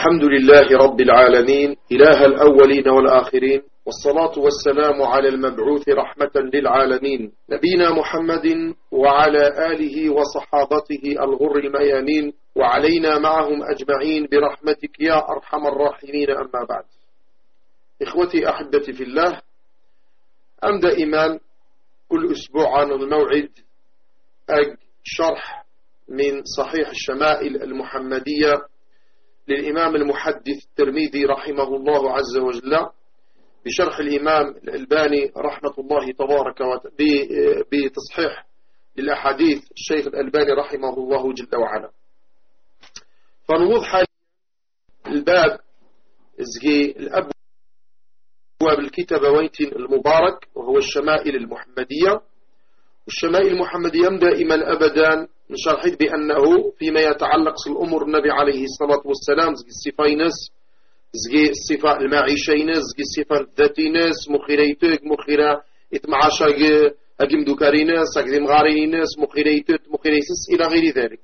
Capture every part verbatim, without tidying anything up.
الحمد لله رب العالمين إله الأولين والآخرين، والصلاة والسلام على المبعوث رحمة للعالمين نبينا محمد وعلى آله وصحابته الغر الميامين، وعلينا معهم أجمعين برحمتك يا أرحم الراحمين. أما بعد، إخوتي أحبتي في الله، أم دائما كل أسبوع عن الموعد أج شرح من صحيح الشمائل المحمدية للإمام المحدث الترمذي رحمه الله عز وجل بشرح الإمام الألباني رحمة الله تبارك وتعالى بتصحيح للأحاديث الشيخ الألباني رحمه الله جل وعلا. فنوض حاليا الباب زي الأبواب الكتاب ويت المبارك، وهو الشمائل المحمدية. والشمائل المحمدية دائما أبدا نشرح بأنه فيما يتعلق بالأمور النبي عليه الصلاة والسلام زي الصفاينس زي الصفة المعيشينس زي الصفة الذاتينس مخيريتك مخيرا إتمعاشا أجم دوكارينس أجم غارينس مخيريتت مخيريسس إلى غير ذلك.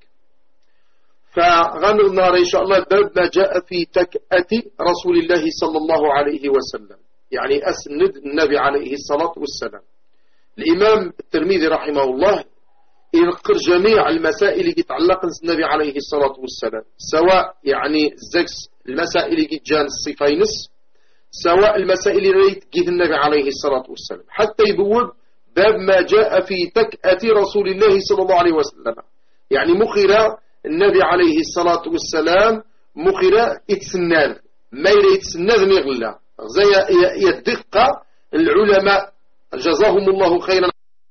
فغنرنا إن شاء الله باب ما جاء في تكأة رسول الله صلى الله عليه وسلم، يعني أسند النبي عليه الصلاة والسلام. الإمام الترمذي رحمه الله ينقر جميع المسائل اللي تتعلق بالنبي عليه الصلاة والسلام، سواء يعني زكس المسائل اللي جان الصفاينس، سواء المسائل اللي تجيث النبي عليه الصلاة والسلام، حتى يبوب باب ما جاء في تكأة رسول الله صلى الله عليه وسلم، يعني مخيرا النبي عليه الصلاة والسلام مخيرا يتسناد ما يرى يتسناد مغلا زي يدقق العلماء جزاهم الله خيرا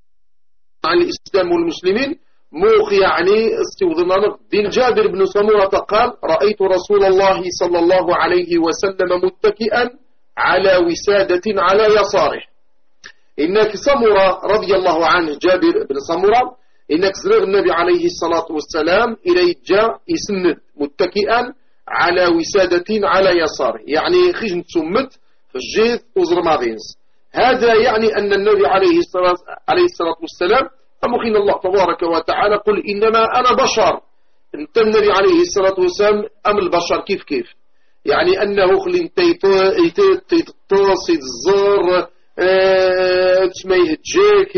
عن الإسلام والمسلمين موخ يعني استوضنا دين. جابر بن سمرة قال: رأيت رسول الله صلى الله عليه وسلم متكئا على وسادة على يساره. إنك سمرة رضي الله عنه، جابر بن سمرة إنك زرغ النبي عليه الصلاة والسلام إليه جاء يسند متكئا على وسادة على يساره، يعني خجن تسمت في الجيث وزر ماضينس. هذا يعني أن النبي عليه الصلاة, عليه الصلاة والسلام أمخين الله تبارك وتعالى قل إنما أنا بشر. انت النبي عليه الصلاة والسلام أم البشر كيف كيف، يعني أنه خلين تيتصي الزر تسمى يهجيك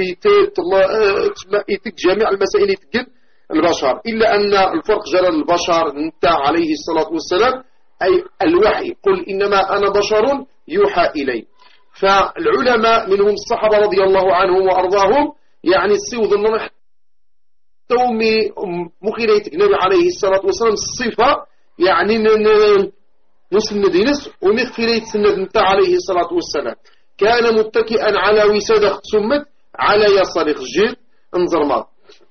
يتك جميع المسائل يتقل البشر، إلا أن الفرق جرى البشر انت عليه الصلاة والسلام أي الوحي قل إنما أنا بشر يوحى إلي. فالعلماء منهم الصحابة رضي الله عنهم وأرضاهم يعني السيوض النمح تومي مخيريتك النبي عليه الصلاة والسلام الصفة يعني نسند دينس ومخيريت سند نتا عليه الصلاة والسلام كان متكئا على وسادة سمت على يسار الجيل انظر ما.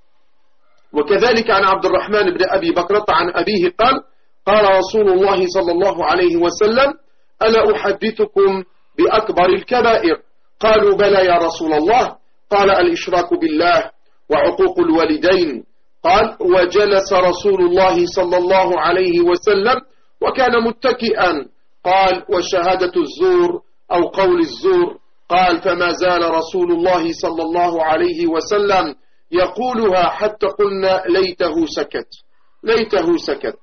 وكذلك عن عبد الرحمن بن أبي بكرة عن أبيه قال: قال رسول الله صلى الله عليه وسلم: ألا أحدثكم بأكبر الكبائر؟ قالوا: بلى يا رسول الله. قال: الإشراك بالله وعقوق الوالدين. قال: وجلس رسول الله صلى الله عليه وسلم وكان متكئا. قال: وشهادة الزور أو قول الزور. قال: فما زال رسول الله صلى الله عليه وسلم يقولها حتى قلنا ليته سكت ليته سكت.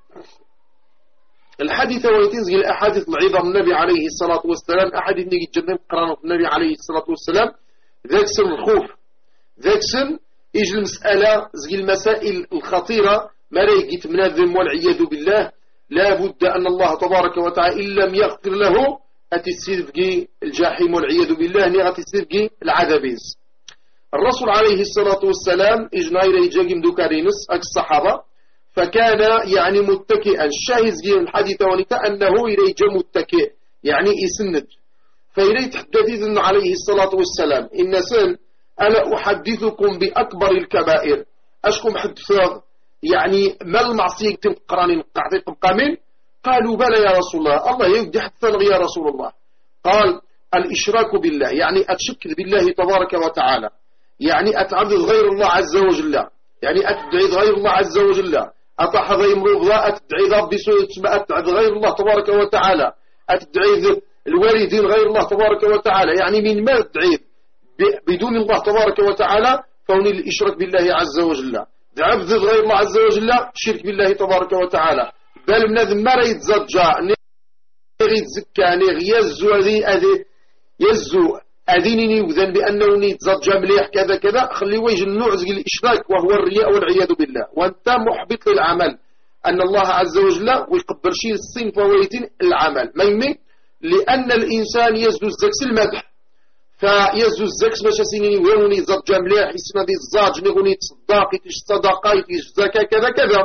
الحديث ويتنزل الأحاديث العظام النبي عليه الصلاة والسلام، أحاديث نجي جنة قرانة النبي عليه الصلاة والسلام ذاك سن الخوف، ذاك سن يجي المسألة زي المسائل الخطيرة ما رأيك تمناذم والعياذ بالله. لا بد أن الله تبارك وتعالى إن لم يغفر له أتسيرفقي الجحيم والعياذ بالله نغا تسيرفقي العذابيز. الرسول عليه الصلاة والسلام إجناير يجاقم دوكارينس أك الصحابة، فكان يعني متكئا. الشاهد زي الحديث ونتا أنه إليه متكئ يعني يسند. فإليه تحدث عليه الصلاة والسلام: إن سن ألا أحدثكم بأكبر الكبائر؟ أشكم حدثا يعني ما المعصية تنقراني قاعدين قامين؟ قالوا: بلى يا رسول الله. الله يودي حتى يا رسول الله. قال: الإشراك بالله، يعني أتشكر بالله تبارك وتعالى، يعني أتعبد غير الله عز وجل، يعني أتدعي غير الله عز وجل، أطاح ذي مرضى أتدعي ربي أتدعي غير الله تبارك وتعالى، أتدعي الوالدين غير الله تبارك وتعالى، يعني من ما تدعي بدون الله تبارك وتعالى فهو الإشراك بالله عز وجل. عبد غير الله عز وجل شرك بالله تبارك وتعالى. بل بنادم ما راه يتزجى غير يتزكى غير يزو هذه يزو أذينني وذن بأنه يتزجى مليح كذا كذا خلي وجه النوع زي الإشراك وهو الرياء والعياذ بالله، وأنت محبط للعمل أن الله عز وجل ويقبل شيء الصين فويتين العمل ما يمي، لأن الإنسان يزدو الزكس المدح فيزدو الزكس باش سيني ويروني يتزجى مليح يسمى ذي الزاج نغني تصداق يتيش صدقاء يتيش زكاة كذا كذا،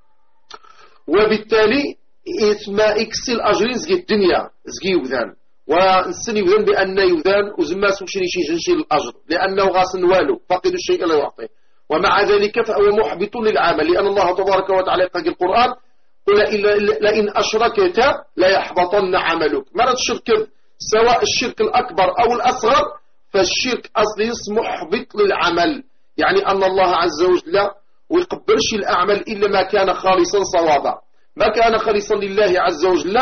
وبالتالي اسمى إكسي الأجرين زي الدنيا زي وذان ونسني يذن بأن يذن وزما سوشري شي جنشي الأجر لأنه غاسن والو فقد الشيء لا يعطيه، ومع ذلك فهو محبط للعمل لأن الله تبارك وتعالى قال القرآن قل لئن أشركت لا يحبطن عملك. مرة الشرك سواء الشرك الأكبر أو الأصغر فالشرك أصلي محبط للعمل، يعني أن الله عز وجل ويقبلش الأعمال إلا ما كان خالصا صوابا، ما كان خالصا لله عز وجل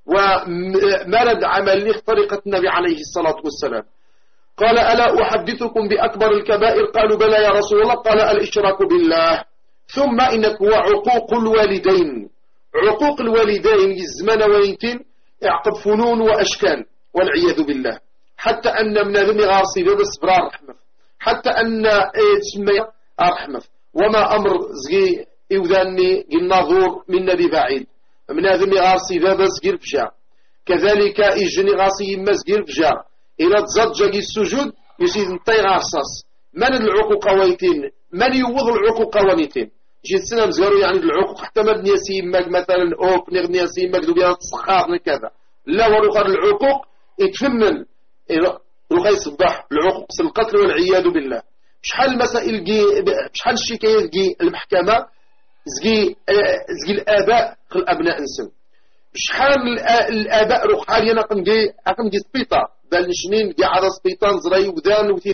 ومرد عمل طريقة النبي عليه الصلاة والسلام. قال ألا أحدثكم بأكبر الكبائر؟ قالوا بلى يا رسول الله. قال الإشراك بالله، ثم إنك هو عقوق الوالدين. عقوق الوالدين الزمان وينتين يعقب فنون وأشكال والعياذ بالله، حتى أن من ذم غاصي بس برار رحمة، حتى أن تسمي رحمة وما أمر زي إوذاني الناظور من نبي بعيد من هذا غاسي بس قير فجا، كذلك إجني غاسي مس قير فجا إلى تزجج السجود يسيد نطي غارصاص. من العقوق ويتين؟ من يوض العقوق ونيتين؟ جيت سنة مزغرو يعني العقوق حتى ما نياسي ماك مثلا أوك نياسي ماك دوبيا تصخار كذا، لا ورخر العقوق يتفنن روخا يصبح العقوق القتل والعياذ بالله. شحال المسائل جي شحال الشكايات جي المحكمة زكي زكي الآباء في الأبناء نسن، شحال الآباء روح حاليا أقم جي أقم جي سبيطة بالنشنين جي على سبيطان زراي وذان وثي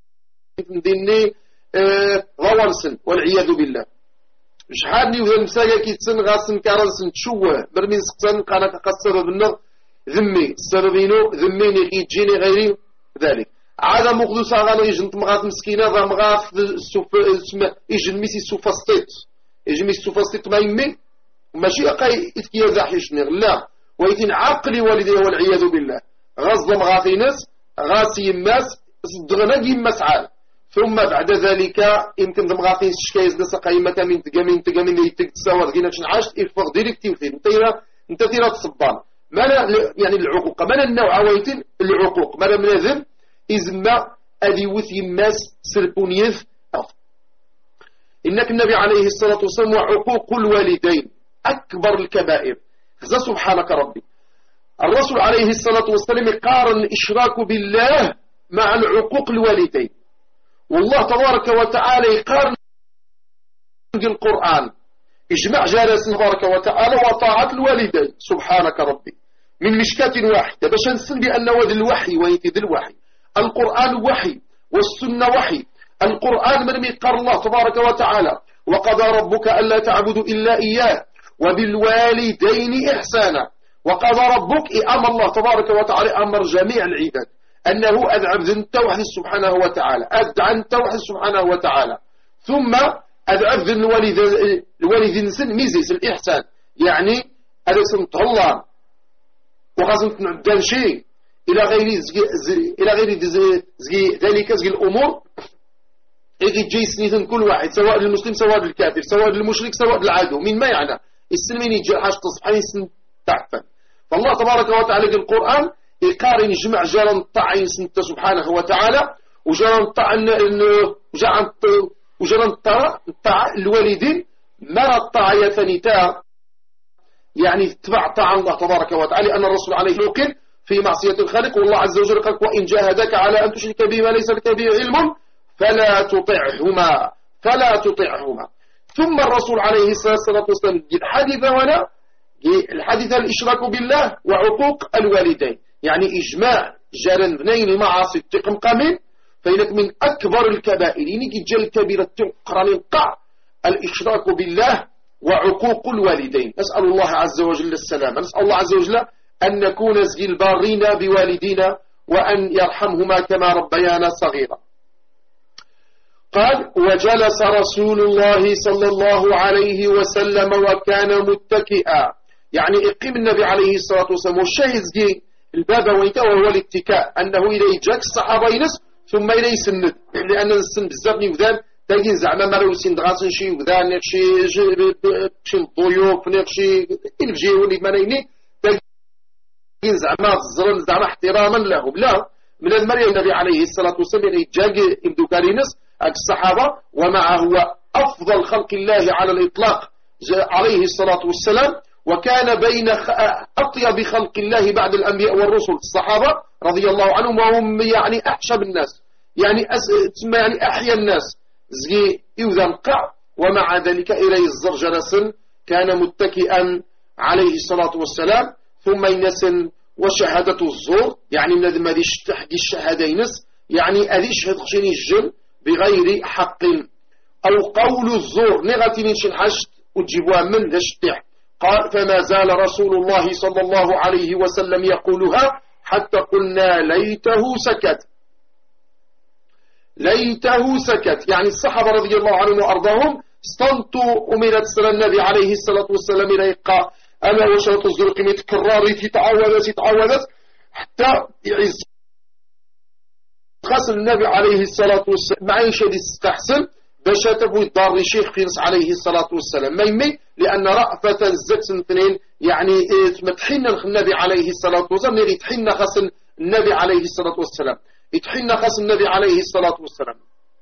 مديني غوانسن والعياذ بالله. شحال ني وذان مساقا كي تسن غاسن كارنسن تشوه برمين سقسن قانا كقصر بالنغ ذمي السببينو ذميني كي تجيني غيري ذلك عادة مقدوسة غانا يجن تمغات مسكينة غا مغاف يجن ميسي سوفاستيت يجي ميستوفاستيت ما يمي ماشي قاي إتكيا زاحيش نغ لا ويتين عقلي والديه والعياذ بالله غصدم غاثي ناس غاسي يماس صدغنا يماس عال، ثم بعد ذلك يمكن ذم غاثي شكايز ناس قايمة من تقامين تقامين اللي تتصور غينا شنعاشت إرفق ديريكتيف فيه انتيرا انت تيرا تصبان ما يعني العقوق ما النوع ويتين العقوق ما من ذم إزما أدي وث يماس سربونيف. إنك النبي عليه الصلاة والسلام وعقوق الوالدين أكبر الكبائر. خذ سبحانك ربي الرسول عليه الصلاة والسلام يقارن الإشراك بالله مع العقوق الوالدين، والله تبارك وتعالى يقارن القرآن إجماع جالس تبارك وتعالى وطاعة الوالدين سبحانك ربي من مشكاة واحدة باش نسن بأن وذي الوحي ويتذ الوحي القرآن وحي والسنة وحي. القرآن من قال الله تبارك وتعالى وقضى ربك ألا تعبدوا إلا إياه وبالوالدين إحسانا. وقضى ربك أمر الله تبارك وتعالى أمر جميع العباد أنه أدعى بذن توحد سبحانه وتعالى أدعى توحد سبحانه وتعالى، ثم أدعى بذن الوالدين سن ميزيس الإحسان، يعني أدعى سنت الله وخاصة نعدان شيء إلى غير زي زي إلى غير زي زي ذلك زي الأمور يجي جاي سنيثن كل واحد سواء للمسلم سواء للكافر سواء للمشرك سواء للعدو من ما يعني السلمين يجي حاجة تصبحين سن تعفن. فالله تبارك وتعالى في القرآن يقارن يجمع جرى الطاعين سنت سبحانه وتعالى وجرى الطاع وجرى الطاع الوالدين ما الطاع يثنيتا يعني تبع طاع الله تبارك وتعالى أن الرسول عليه يوقن في معصية الخالق، والله عز وجل قال وإن جاهدك على أن تشرك به ما ليس لك به علم فلا تطعهما فلا تطعهما. ثم الرسول عليه الصلاة والسلام الحديث هنا الحديث الإشراك بالله وعقوق الوالدين، يعني إجماع جارن بنين المعاصي التقمقامين فإنك من أكبر الكبائر إنك جل كبيرة تقرن قع الإشراك بالله وعقوق الوالدين. نسأل الله عز وجل السلام، نسأل الله عز وجل أن نكون زي البارين بوالدينا وأن يرحمهما كما ربيانا صغيرا. قال وجلس رسول الله صلى الله عليه وسلم وكان متكئا، يعني اقيم النبي عليه الصلاة والسلام والشاهد الباب ويتا وهو الاتكاء، أنه إلى يجاك الصحابة ينس ثم إلى يسند، لأن السن بزاف نفذان تاقين زعما ما لو سند غاسن شي وذان نقشي شي الضيوف نقشي الفجي ولي مانيني تاقين زعما الزرن زعما احتراما لهم، لا من المريم النبي عليه الصلاة والسلام إلى يجاك إبدو كارينس الصحابة ومعه هو أفضل خلق الله على الإطلاق عليه الصلاة والسلام، وكان بين أطيب خلق الله بعد الأنبياء والرسل الصحابة رضي الله عنهم، وهم يعني أحشب الناس يعني أس... يعني أحيا الناس زي إذا قع، ومع ذلك إليه الزر جلس كان متكئا عليه الصلاة والسلام. ثم ينسن وشهادة الزور، يعني من ما ديش تحدي الشهادينس يعني أديش هتخشيني الجن بغير حق، أو قول الزور نغتي من شنحشت وتجيبوها من هشتح. قال فما زال رسول الله صلى الله عليه وسلم يقولها حتى قلنا ليته سكت، ليته سكت، يعني الصحابة رضي الله عنهم وأرضاهم استنطوا أميرة سنة النبي عليه الصلاة والسلام ريقا أنا وشرط الزرق متكراري تتعودت تتعودت حتى يعز خاص النبي عليه الصلاة والسلام معيشة تستحسن باش تبوي الدار الشيخ فينس عليه الصلاة والسلام ميمي، لأن رأفة الزكس اثنين يعني متحين النبي عليه الصلاة والسلام اللي يتحين خاص النبي عليه الصلاة والسلام يتحين خاص النبي عليه الصلاة والسلام.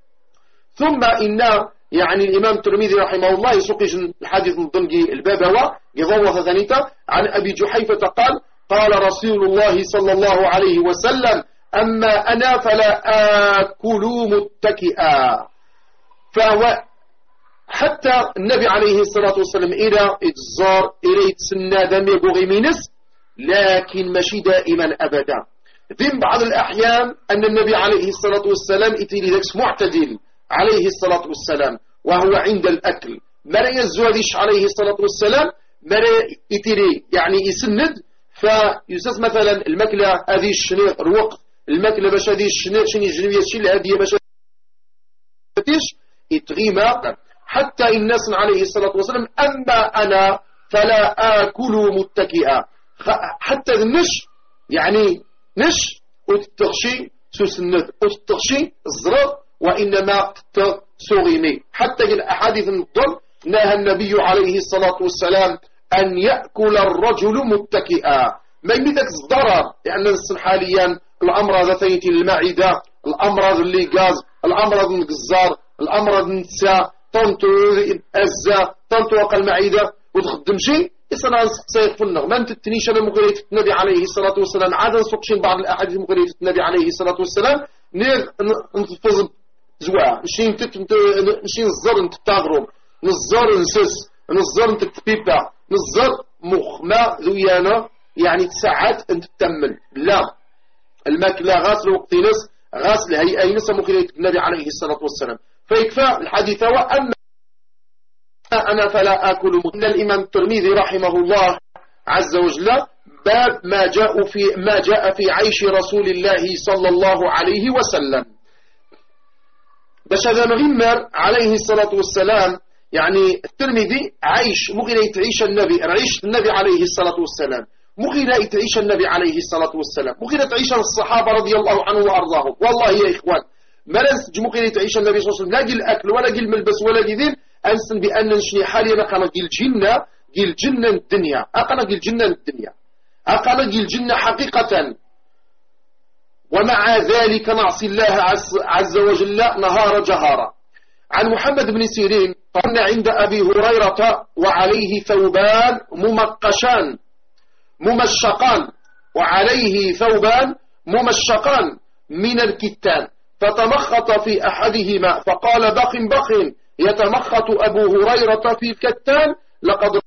ثم إن يعني الإمام الترمذي رحمه الله يسوقش الحديث من ضمن البابوة يضوث ثانيته عن أبي جحيفة قال قال رسول الله صلى الله عليه وسلم أما أنا فلا آكل متكئا، فهو حتى النبي عليه الصلاة والسلام إلى إجزار إلى تسنى دم يبغي منس، لكن ماشي دائما أبدا. ذم بعض الأحيان أن النبي عليه الصلاة والسلام إتيلي ذاك معتدل عليه الصلاة والسلام وهو عند الأكل، مرا يزواديش عليه الصلاة والسلام مرا إتيلي يعني يسند، فيساس مثلا المكلة هذه الشني روق المكلة باش هذه الشني شني جنوية شي الهدية باش تيش يتغيما، حتى الناس عليه الصلاة والسلام أما أنا فلا آكل متكئا، حتى النش يعني نش وتتغشي سوسند وتتغشي الزرق وإنما تتغيمي، حتى الأحاديث النضل نهى النبي عليه الصلاة والسلام أن يأكل الرجل متكئا، ما يميتك الضرر، لأن يعني حاليا الأمراض ذاتية المعدة، الأمراض اللي غاز، الأمراض الجزار، الأمراض النساء طنطو الأزة طنطو وقع المعدة وتخدم شيء إسنا نسقسي فلنا ما انت تنيش أنا مقرية النبي عليه الصلاة والسلام عادة نسقشين بعض الأحاديث مقرية النبي عليه الصلاة والسلام نير نتفضل زواع نشين نشين الزر انت تغرب نزار نسس نزار انت تبيبا نزار مخمة ذويانا يعني ساعات انت تتمل، لا الماكلة غاسل وقت نس غاسل هي أي نسا مقرية النبي عليه الصلاة والسلام، فيكفى الحديث وأما أنا فلا آكل. إن الإمام الترمذي رحمه الله عز وجل باب ما جاء في ما جاء في عيش رسول الله صلى الله عليه وسلم، باش هذا مغمر عليه الصلاة والسلام يعني الترمذي عيش مغير يتعيش النبي عيش النبي عليه الصلاة والسلام مغير يتعيش النبي عليه الصلاة والسلام مغير تعيش الصحابة رضي الله عنه وأرضاهم. والله يا إخوان ما ننسج مغير تعيش النبي صلى الله عليه وسلم لا جيل الأكل ولا جيل الملبس ولا جيل أنسن بأن نشني حاليا أقنا جيل جنة جيل جنة الدنيا أقنا جيل جنة الدنيا أقنا جيل جنة حقيقة، ومع ذلك نعصي الله عز وجل نهار جهارا. عن محمد بن سيرين قال عند أبي هريرة وعليه ثوبان ممقشان ممشقان وعليه ثوبان ممشقان من الكتان، فتمخط في أحدهما فقال بخ بخ يتمخط أبو هريرة في الكتان لقد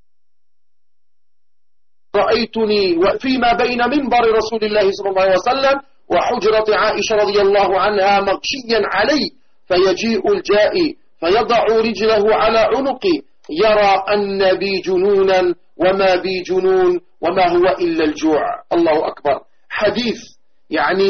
رأيتني فيما بين منبر رسول الله صلى الله عليه وسلم وحجرة عائشة رضي الله عنها مغشيا علي، فيجيء الجائي فيضع رجله على عنقي يرى أن بي جنونا وما بي جنون وما هو إلا الجوع. الله أكبر. حديث يعني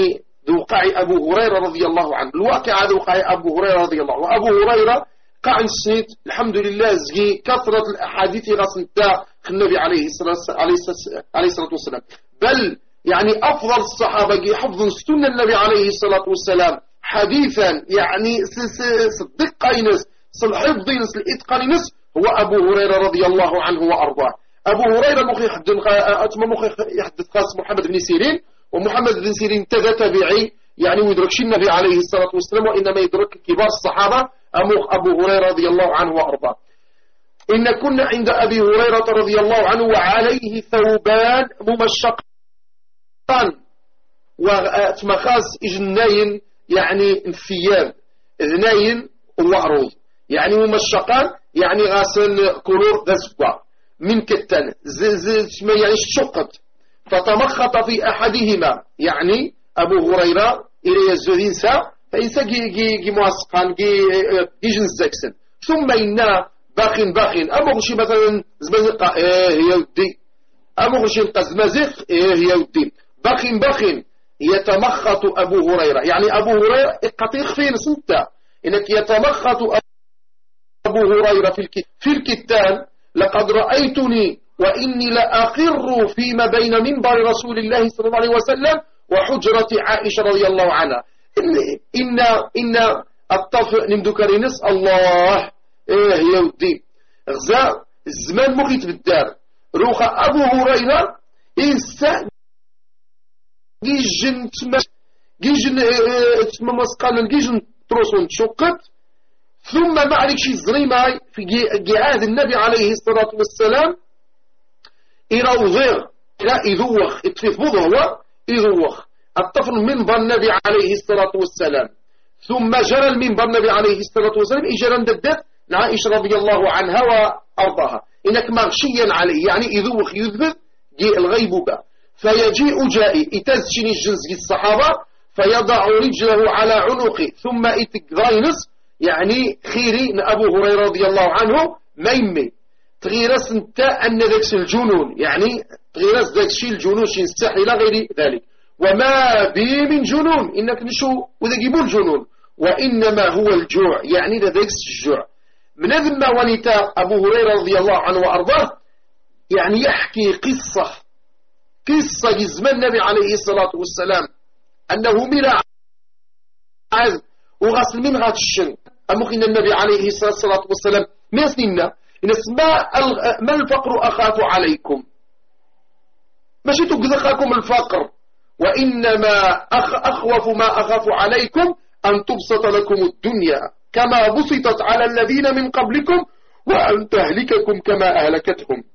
ذو وقع أبو هريرة رضي الله عنه. الواقع ذو وقع أبو هريرة رضي الله عنه. وأبو هريرة قاع السنيت الحمد لله زكي كثرة الأحاديث غسنتا النبي عليه الصلاة عليه الصلاة والسلام، بل يعني أفضل الصحابة حفظ سنة النبي عليه الصلاة والسلام حديثا يعني صدق ينس الحفظ ينس الإتقان ينس هو أبو هريرة رضي الله عنه وأرضاه. أبو هريرة مخي يحدث خاص محمد بن سيرين، ومحمد بن سيرين تذا تبعي يعني ويدركش النبي عليه الصلاة والسلام، وإنما يدرك كبار الصحابة أبو هريرة رضي الله عنه وأرضاه. إن كنا عند أبي هريرة رضي الله عنه وعليه ثوبان ممشقان وتمخاز إجنين يعني الثياب اذنين وعروض يعني ممشقان يعني غاسل كلور ذسبا من كتان يعني شقت فتمخط في أحدهما يعني أبو هريرة إلى الزهين سا فإنسا جي جي جي مواسقان جي جي جنزاكسن ثم إنا باخين باخين أمغشي مثلا زمازق إيه يا ودي أمغشي القزمازق إيه يا ودي باخين باخين يتمخط أبو هريرة يعني أبو هريرة قطيخ فين سنتا إنك يتمخط أبو هريرة في الكتان في الكتان لقد رأيتني وإني لأقر فيما بين منبر رسول الله صلى الله عليه وسلم وحجرة عائشة رضي الله عنها إن إن إن الطفل نمدكرينس الله إيه يا ودي غزاء الزمان مخيت بالدار روخ أبو هريرة إنسان جيجن تمس جيجن تمسقان جيجن تروسون تشقت ثم ما عليك شي زريماي في جهاد النبي عليه الصلاة والسلام يروضير لا يذوخ يتفيف بوضه هو يذوخ الطفل منبر النبي عليه الصلاة والسلام ثم جرى المنبر النبي عليه الصلاة والسلام إجرى نددت عائشة رضي الله عنها وأرضاها إنك مغشيا عليه يعني يذوخ يذبذ جي الغيبوبة فيجيء جائي يتزجني الجنس الصحابة فيضع رجله على عنقه ثم يتقضينس يعني خيري أبو هريرة رضي الله عنه ميمي تغيرس انت أن ذاك الجنون يعني تغيرس ذاك الشيء الجنون شين السحر إلى غير ذلك وما بي من جنون إنك نشو وذا جيبوا الجنون وإنما هو الجوع يعني ذاك الجوع من ذم ونتا أبو هريرة رضي الله عنه وأرضاه يعني يحكي قصة قصة زمان النبي عليه الصلاة والسلام أنه ملا عز وغسل من غات الشن أمخين النبي عليه الصلاة والسلام ما سننا إن اسماء ما الفقر أخاف عليكم ماشي تقذخكم الفقر وإنما أخ أخوف ما أخاف عليكم أن تبسط لكم الدنيا كما بسطت على الذين من قبلكم وأن تهلككم كما أهلكتهم.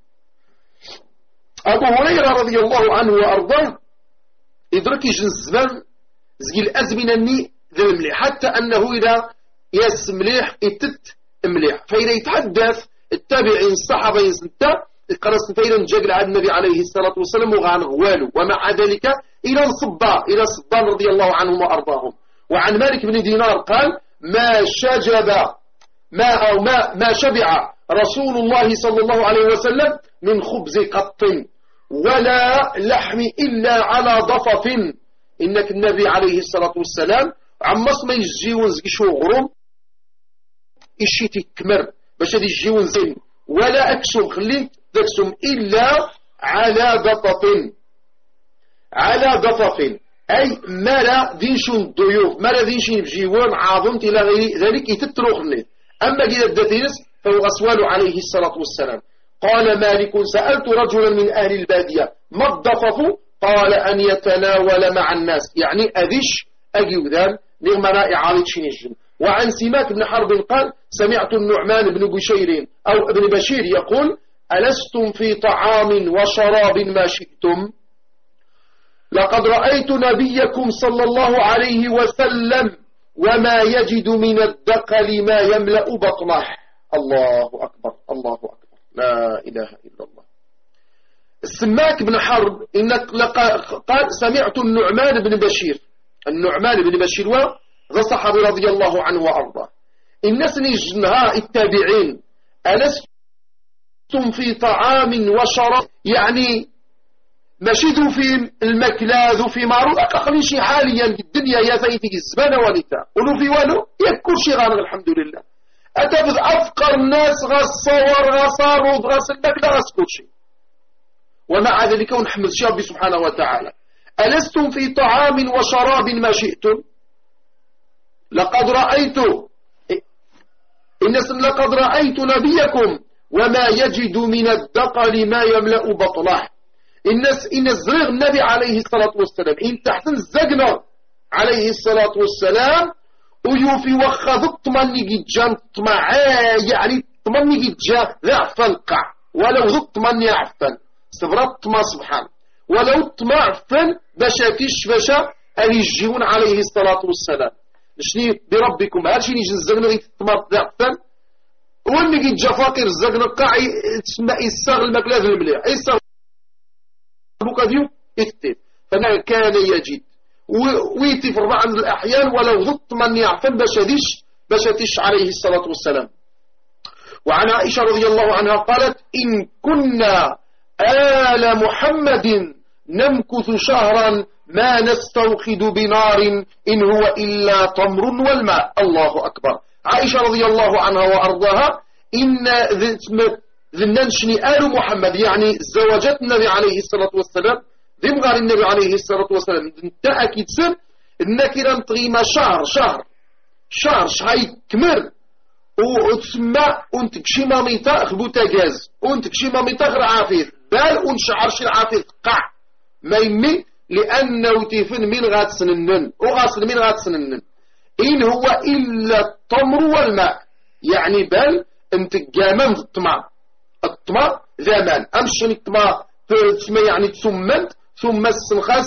أبو هريرة رضي الله عنه وأرضاه إدركي جنزبان زي الأزمنة الني ذا مليح حتى أنه إذا يس مليح يتت مليح فإذا يتحدث التابعين الصحابة يسنتا القرص فإذا جاء على النبي عليه الصلاة والسلام وغان غوالو ومع ذلك إلى الصبا إلى الصبان رضي الله عنهم وأرضاهم. وعن مالك بن دينار قال ما شجب ما أو ما ما شبع رسول الله صلى الله عليه وسلم من خبز قط ولا لحم إلا على ضفف إنك النبي عليه الصلاة والسلام عمص ما يجيون شو غرم إشي تكمر باش هذي يجيون زين ولا أكسم خليت تكسم إلا على ضفف على ضفف أي ما لا دينشون الضيوف ما لا دينشين بجيوان عاظمت إلى غير ذلك يتتروخني. أما جدا الدتينس فهو أسوال عليه الصلاة والسلام. قال مالك سألت رجلا من أهل البادية ما الضفف قال أن يتناول مع الناس يعني أذش أجيوذان نغمنا إعارة شنجن. وعن سماك بن حرب قال سمعت النعمان بن بشير أو ابن بشير يقول ألستم في طعام وشراب ما شئتم لقد رأيت نبيكم صلى الله عليه وسلم وما يجد من الدقل ما يملأ بطنه. الله أكبر الله أكبر لا إله إلا الله. السماك بن حرب إنك قال سمعت النعمان بن بشير النعمان بن بشير وذا صحابي رضي الله عنه وأرضاه الناس نجنها التابعين ألستم في طعام وشراب يعني ماشي ذو في المكلا ذو في معروض أقل شي حاليا الدنيا يا فايتك الزبانة ولتا ولو في والو يكل شي غانغ الحمد لله أتفذ أفقر الناس غصور غصارود غص المكلا غص كل شيء ومع ذلك ونحمد ربي سبحانه وتعالى ألستم في طعام وشراب ما شئتم لقد رأيت إن لقد رأيت نبيكم وما يجد من الدقل ما يملأ بطنه الناس إن الزرغ النبي عليه الصلاة والسلام إن تحسن الزقنة عليه الصلاة والسلام ويوفي وخذ الطمني جيجان طمع يعني طمني جيجان ضعف القع ولو ذو الطمني عفن استبرد طمع سبحان ولو الطمع عفن باشا كيش باشا أن يجيون عليه الصلاة والسلام شني بربكم هالشي نيجي الزقنة الطمع ضعفا واني جيجا فاقر الزقنة القع تسمى إساغ المكلاذ المليح إساغ بكذيو اكتب فنا كان يجد ويتي في بعض الأحيان ولو ضط من يعفن بشديش بشتش عليه الصلاة والسلام. وعن عائشة رضي الله عنها قالت إن كنا آل محمد نمكث شهرا ما نستوقد بنار إن هو إلا تمر والماء. الله أكبر. عائشة رضي الله عنها وأرضاها إن ذننشني آل محمد يعني زوجات النبي عليه الصلاة والسلام ذي مغار النبي عليه الصلاة والسلام تأكيد سن النكرة تغيما شهر شهر شهر شهي كمر وتسمى ونتكشي ماميتا خبوتا جاز ونتكشي ماميتا غير عافيث بال ونشعر شي العافيث قع ما يمي لأنه تيفن من غاد سننن وغاسل من غاد سننن إن هو إلا التمر والماء يعني بال انت جامن الطمع الطمع زمان أمشن الطمع تسمى يعني تسمنت ثم السنخاس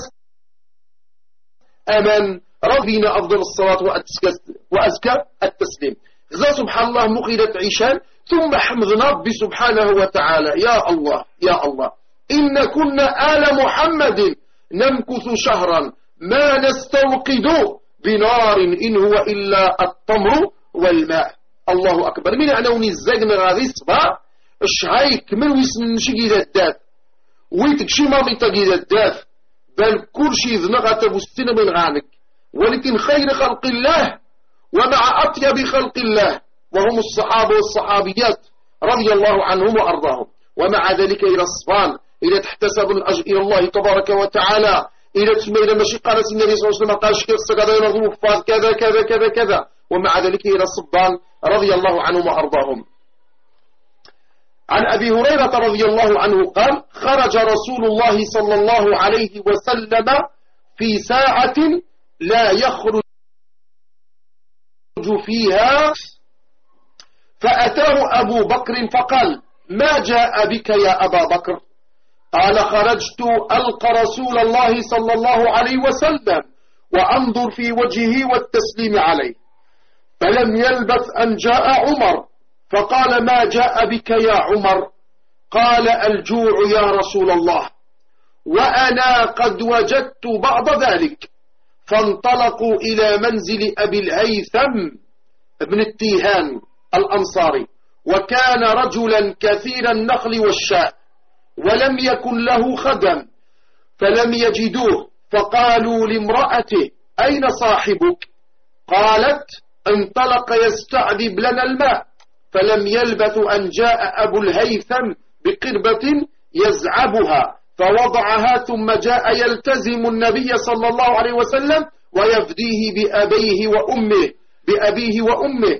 أمان ربنا أفضل الصلاة وأزكى التسليم غزا سبحان الله مخيلة عيشان ثم حمدنا ربي سبحانه وتعالى يا الله يا الله إن كنا آل محمد نمكث شهرا ما نستوقد بنار إن هو إلا التمر والماء. الله أكبر. من أنا ونزقنا غادي الصباح الشهايك من ويسن شي الداف ويتكشي ما ميتاقي الداف بل كل شيء ذنغة تبستين من غانك ولكن خير خلق الله ومع أطيب خلق الله وهم الصحابة والصحابيات رضي الله عنهم وأرضاهم. ومع ذلك إلى الصبان إلى تحتسب الأجر إلى الله تبارك وتعالى إلى تسمى إلى مشي قال النبي صلى الله عليه وسلم قال شكر السقادة ينظروا فاز كذا كذا كذا كذا ومع ذلك إلى الصبان رضي الله عنهم وأرضاهم. عن أبي هريرة رضي الله عنه قال خرج رسول الله صلى الله عليه وسلم في ساعة لا يخرج فيها فأتاه أبو بكر فقال ما جاء بك يا أبا بكر؟ قال خرجت ألقى رسول الله صلى الله عليه وسلم وأنظر في وجهه والتسليم عليه فلم يلبث أن جاء عمر فقال ما جاء بك يا عمر؟ قال الجوع يا رسول الله وأنا قد وجدت بعض ذلك. فانطلقوا إلى منزل أبي الهيثم ابن التيهان الأنصاري وكان رجلا كثير النخل والشاء ولم يكن له خدم فلم يجدوه فقالوا لامرأته أين صاحبك؟ قالت انطلق يستعذب لنا الماء فلم يلبث أن جاء أبو الهيثم بقربة يزعبها فوضعها ثم جاء يلتزم النبي صلى الله عليه وسلم ويفديه بأبيه وأمه بأبيه وأمه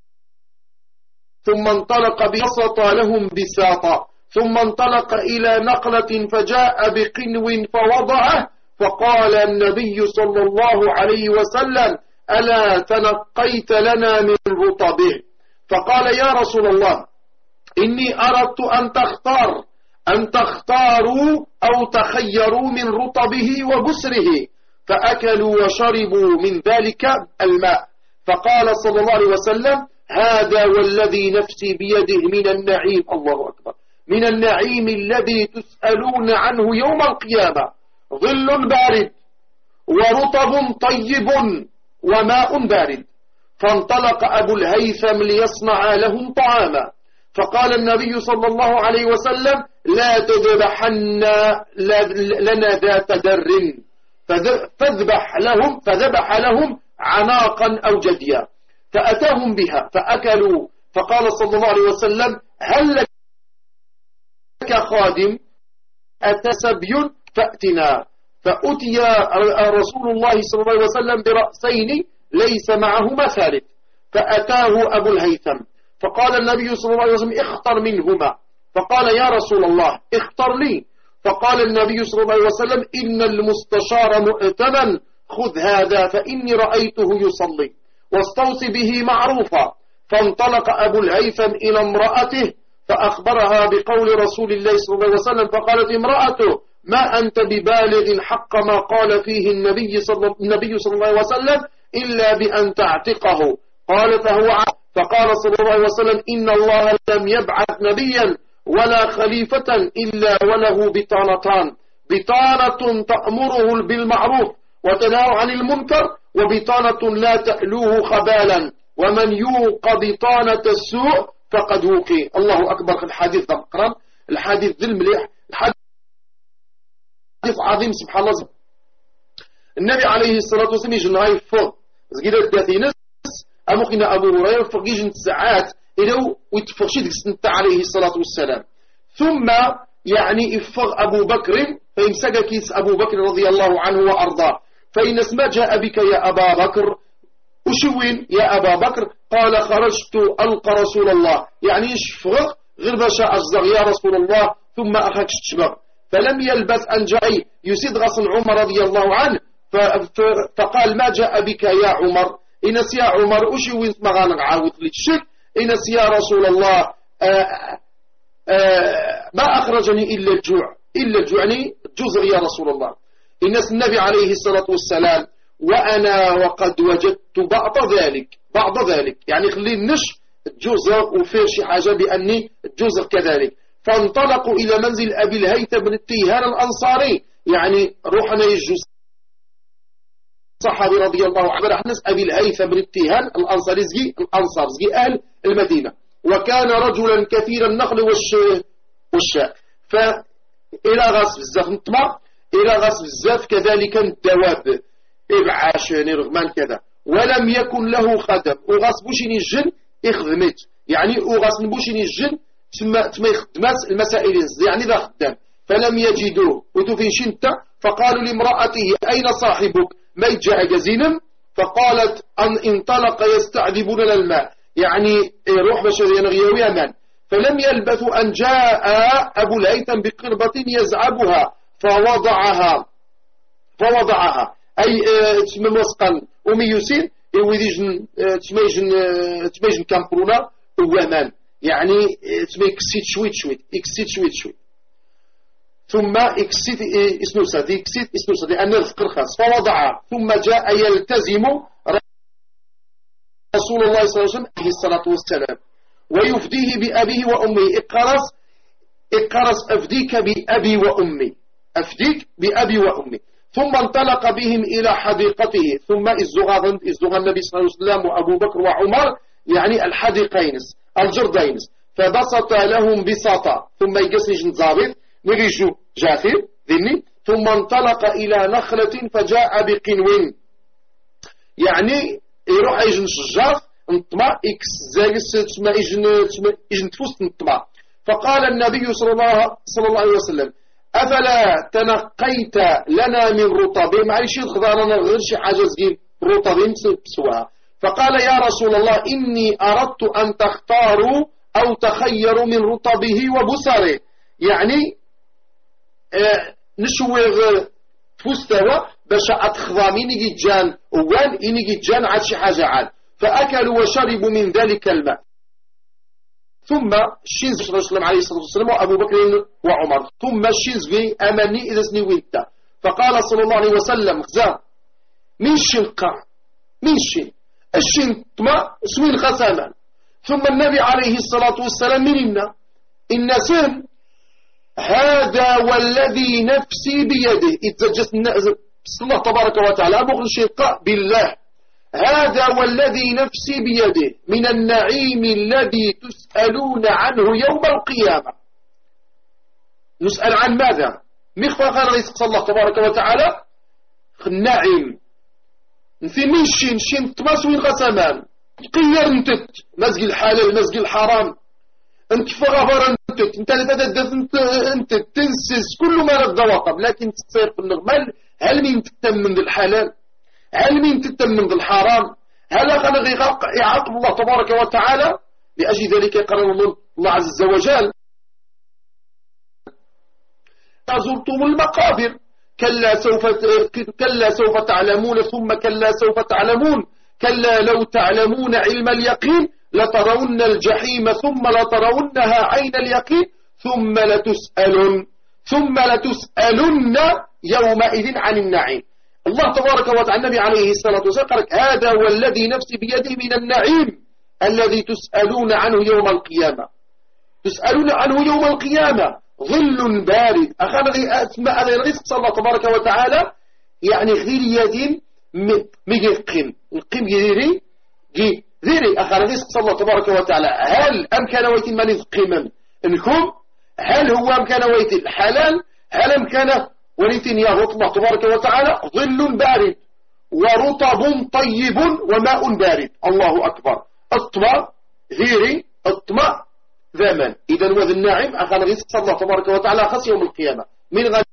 ثم انطلق بسط لهم بساطا ثم انطلق إلى نقلة فجاء بقنو فوضعه فقال النبي صلى الله عليه وسلم ألا تنقيت لنا من رطبه؟ فقال يا رسول الله إني أردت أن تختار أن تختاروا أو تخيروا من رطبه وبسره فأكلوا وشربوا من ذلك الماء. فقال صلى الله عليه وسلم هذا والذي نفسي بيده من النعيم الله أكبر من النعيم الذي تسألون عنه يوم القيامة ظل بارد ورطب طيب وماء بارد. فانطلق أبو الهيثم ليصنع لهم طعاما فقال النبي صلى الله عليه وسلم لا تذبحن لنا ذات در، فذبح لهم فذبح لهم عناقا أو جديا، فأتاهم بها فأكلوا. فقال صلى الله عليه وسلم هل لك خادم؟ أتى سبي فأتنا. فأتي رسول الله صلى الله عليه وسلم برأسين ليس معهما ثالث، فأتاه أبو الهيثم فقال النبي صلى الله عليه وسلم اختر منهما، فقال يا رسول الله اختر لي. فقال النبي صلى الله عليه وسلم إن المستشار مؤتمن، خذ هذا فإني رأيته يصلي واستوصي به معروفا. فانطلق أبو الهيثم إلى امرأته فأخبرها بقول رسول الله صلى الله عليه وسلم، فقالت امرأته ما أنت ببالغ حق ما قال فيه النبي صلى, النبي صلى الله عليه وسلم إلا بأن تعتقه. قال فهو عبد. فقال صلى الله عليه وسلم إن الله لم يبعث نبيا ولا خليفة إلا وله بطانتان، بطانة تأمره بالمعروف وتنهى عن المنكر، وبطانة لا تألوه خبالا، ومن يوق بطانة السوء فقد وقي. الله أكبر. الحديث ذا مقرن، الحديث ذا المليح، الحديث عظيم سبحان الله. النبي عليه الصلاة والسلام يجن هاي فوق زكيدا الداثينس أمخنا أبو هريرة فوق يجن ساعات إلو ويتفغشي ديك سنة عليه الصلاة والسلام. ثم يعني إفغ أبو بكر فإمسك كيس أبو بكر رضي الله عنه وأرضاه، فإن اسما جاء بك يا أبا بكر أشوين يا أبا بكر؟ قال خرجت ألقى رسول الله، يعني يشفغ غير باشا أجزغ يا رسول الله ثم أخاك تشبغ. فلم يلبس أن جاء يسيد غصن عمر رضي الله عنه فقال ما جاء بك يا عمر؟ إنس يا عمر أشوين مغانق عاوث للشك، إنس يا رسول الله آآ آآ ما أخرجني إلا الجوع، إلا الجوع يعني الجزر يا رسول الله. إنس النبي عليه الصلاة والسلام وأنا وقد وجدت بعض ذلك، بعض ذلك يعني خلي النش الجزر وفيه شي حاجة بأني الجزر كذلك. فانطلقوا إلى منزل أبي الهيثم بن التيهان الأنصاري، يعني روحنا يجوز صحابي رضي الله عنه رح نس أبي الهيثم بن التيهان الأنصاري زقي الأنصار زقي أهل المدينة، وكان رجلا كثير النخل والش والشاء، فإلى غاس بزاف نطمع، إلى غاس بزاف كذلك الدواب إبعاش نرغمان كذا، ولم يكن له خدم، وغاس بوشيني الجن إخدمت، يعني وغاس نبوشيني الجن تما تما يخدمات المسائل يعني ذا خدام. فلم يجدوه وتفين شنت، فقالوا لامرأته أين صاحبك؟ ما يجع جزينم؟ فقالت أن انطلق يستعذبون الماء، يعني روح بشرية نغيوي أمان. فلم يلبثوا أن جاء أبو الهيثم بقربة يزعبها فوضعها فوضعها أي تسمى مسقا وميوسين ويديجن تسميجن تسميجن كامبرونا وأمان، يعني تسمى يكسيت شويت شويت يكسيت شويت شويت ثم اكسيت اسنوسات يكسيت اسنوسات لأن الفقر خاص فوضعها. ثم جاء يلتزم رسول الله صلى الله عليه وسلم عليه الصلاة والسلام ويفديه بأبيه وأمه. اقرص اقرص أفديك بأبي وأمي، أفديك بأبي وأمي. ثم انطلق بهم إلى حديقته. ثم الزغاغ الزغاغ النبي صلى الله عليه وسلم وأبو بكر وعمر يعني الحديقينس الجردينس، فبسط لهم بساطة. ثم يقسنج نزابط نريجو جاثر ذني. ثم انطلق إلى نخلة فجاء بقنوين، يعني يروح يجن شجاف نطمع إكس زايس تسمى يجن تسمى يجن تفوست نطمع. فقال النبي صلى الله صلى الله عليه وسلم أفلا تنقيت لنا من رطب؟ معلش خضارنا غير شي حاجة زين رطب بسواها. فقال يا رسول الله إني أردت أن تختاروا أو تخيروا من رطبه وبصره، يعني اه نشوغ تفستوا باش أتخضامين جان وان إني جان عاد شي حاجة عاد. فأكلوا وشربوا من ذلك الماء. ثم الشينز صلى الله عليه وسلم وأبو بكر وعمر. ثم الشينز في أماني إذا سنويتا. فقال صلى الله عليه وسلم خزا من شنقع من شن الشن طمع سوي الخسامان. ثم النبي عليه الصلاة والسلام مننا إن سن هذا والذي نفسي بيده إتجس الله تبارك وتعالى أبو الشنقاء بالله هذا والذي نفسي بيده من النعيم الذي تسألون عنه يوم القيامة. نسأل عن ماذا؟ مخفى غير رزق الله تبارك وتعالى النعيم في من شين شين تماسوين غسمان قير انتت مزق الحلال مزق الحرام انت فغفر انتت انت لتددث انت انت تنسس كل ما رد وقب لكن تصير في النغمال. هل من تتم من الحلال؟ هل من تتم من الحرام؟ هل غنغي يعاقب الله تبارك وتعالى؟ لأجل ذلك قال الله عز وجل زرتم المقابر كلا سوف كلا سوف تعلمون ثم كلا سوف تعلمون كلا لو تعلمون علم اليقين لترون الجحيم ثم لترونها عين اليقين ثم لتسألن ثم لتسألن يومئذ عن النعيم. الله تبارك وتعالى النبي عليه الصلاة والسلام قال هذا هو الذي نفسي بيده من النعيم الذي تسألون عنه يوم القيامة. تسألون عنه يوم القيامة ظل بارد أخذ أسماء الرزق صلى الله تبارك وتعالى يعني غير يدين ميجي القيم القيم يديري جي ذيري أخذ الرزق صلى الله تبارك وتعالى. هل أمكن ويت من القيم إنكم هل هو أمكن ويت الحلال هل أمكن ويت يا الله تبارك وتعالى ظل بارد ورطب طيب وماء بارد. الله أكبر. الطمع ذيري الطمع ذمن إذا وذ الناعم أخذ رزق الله تبارك وتعالى خاص يوم القيامة من غير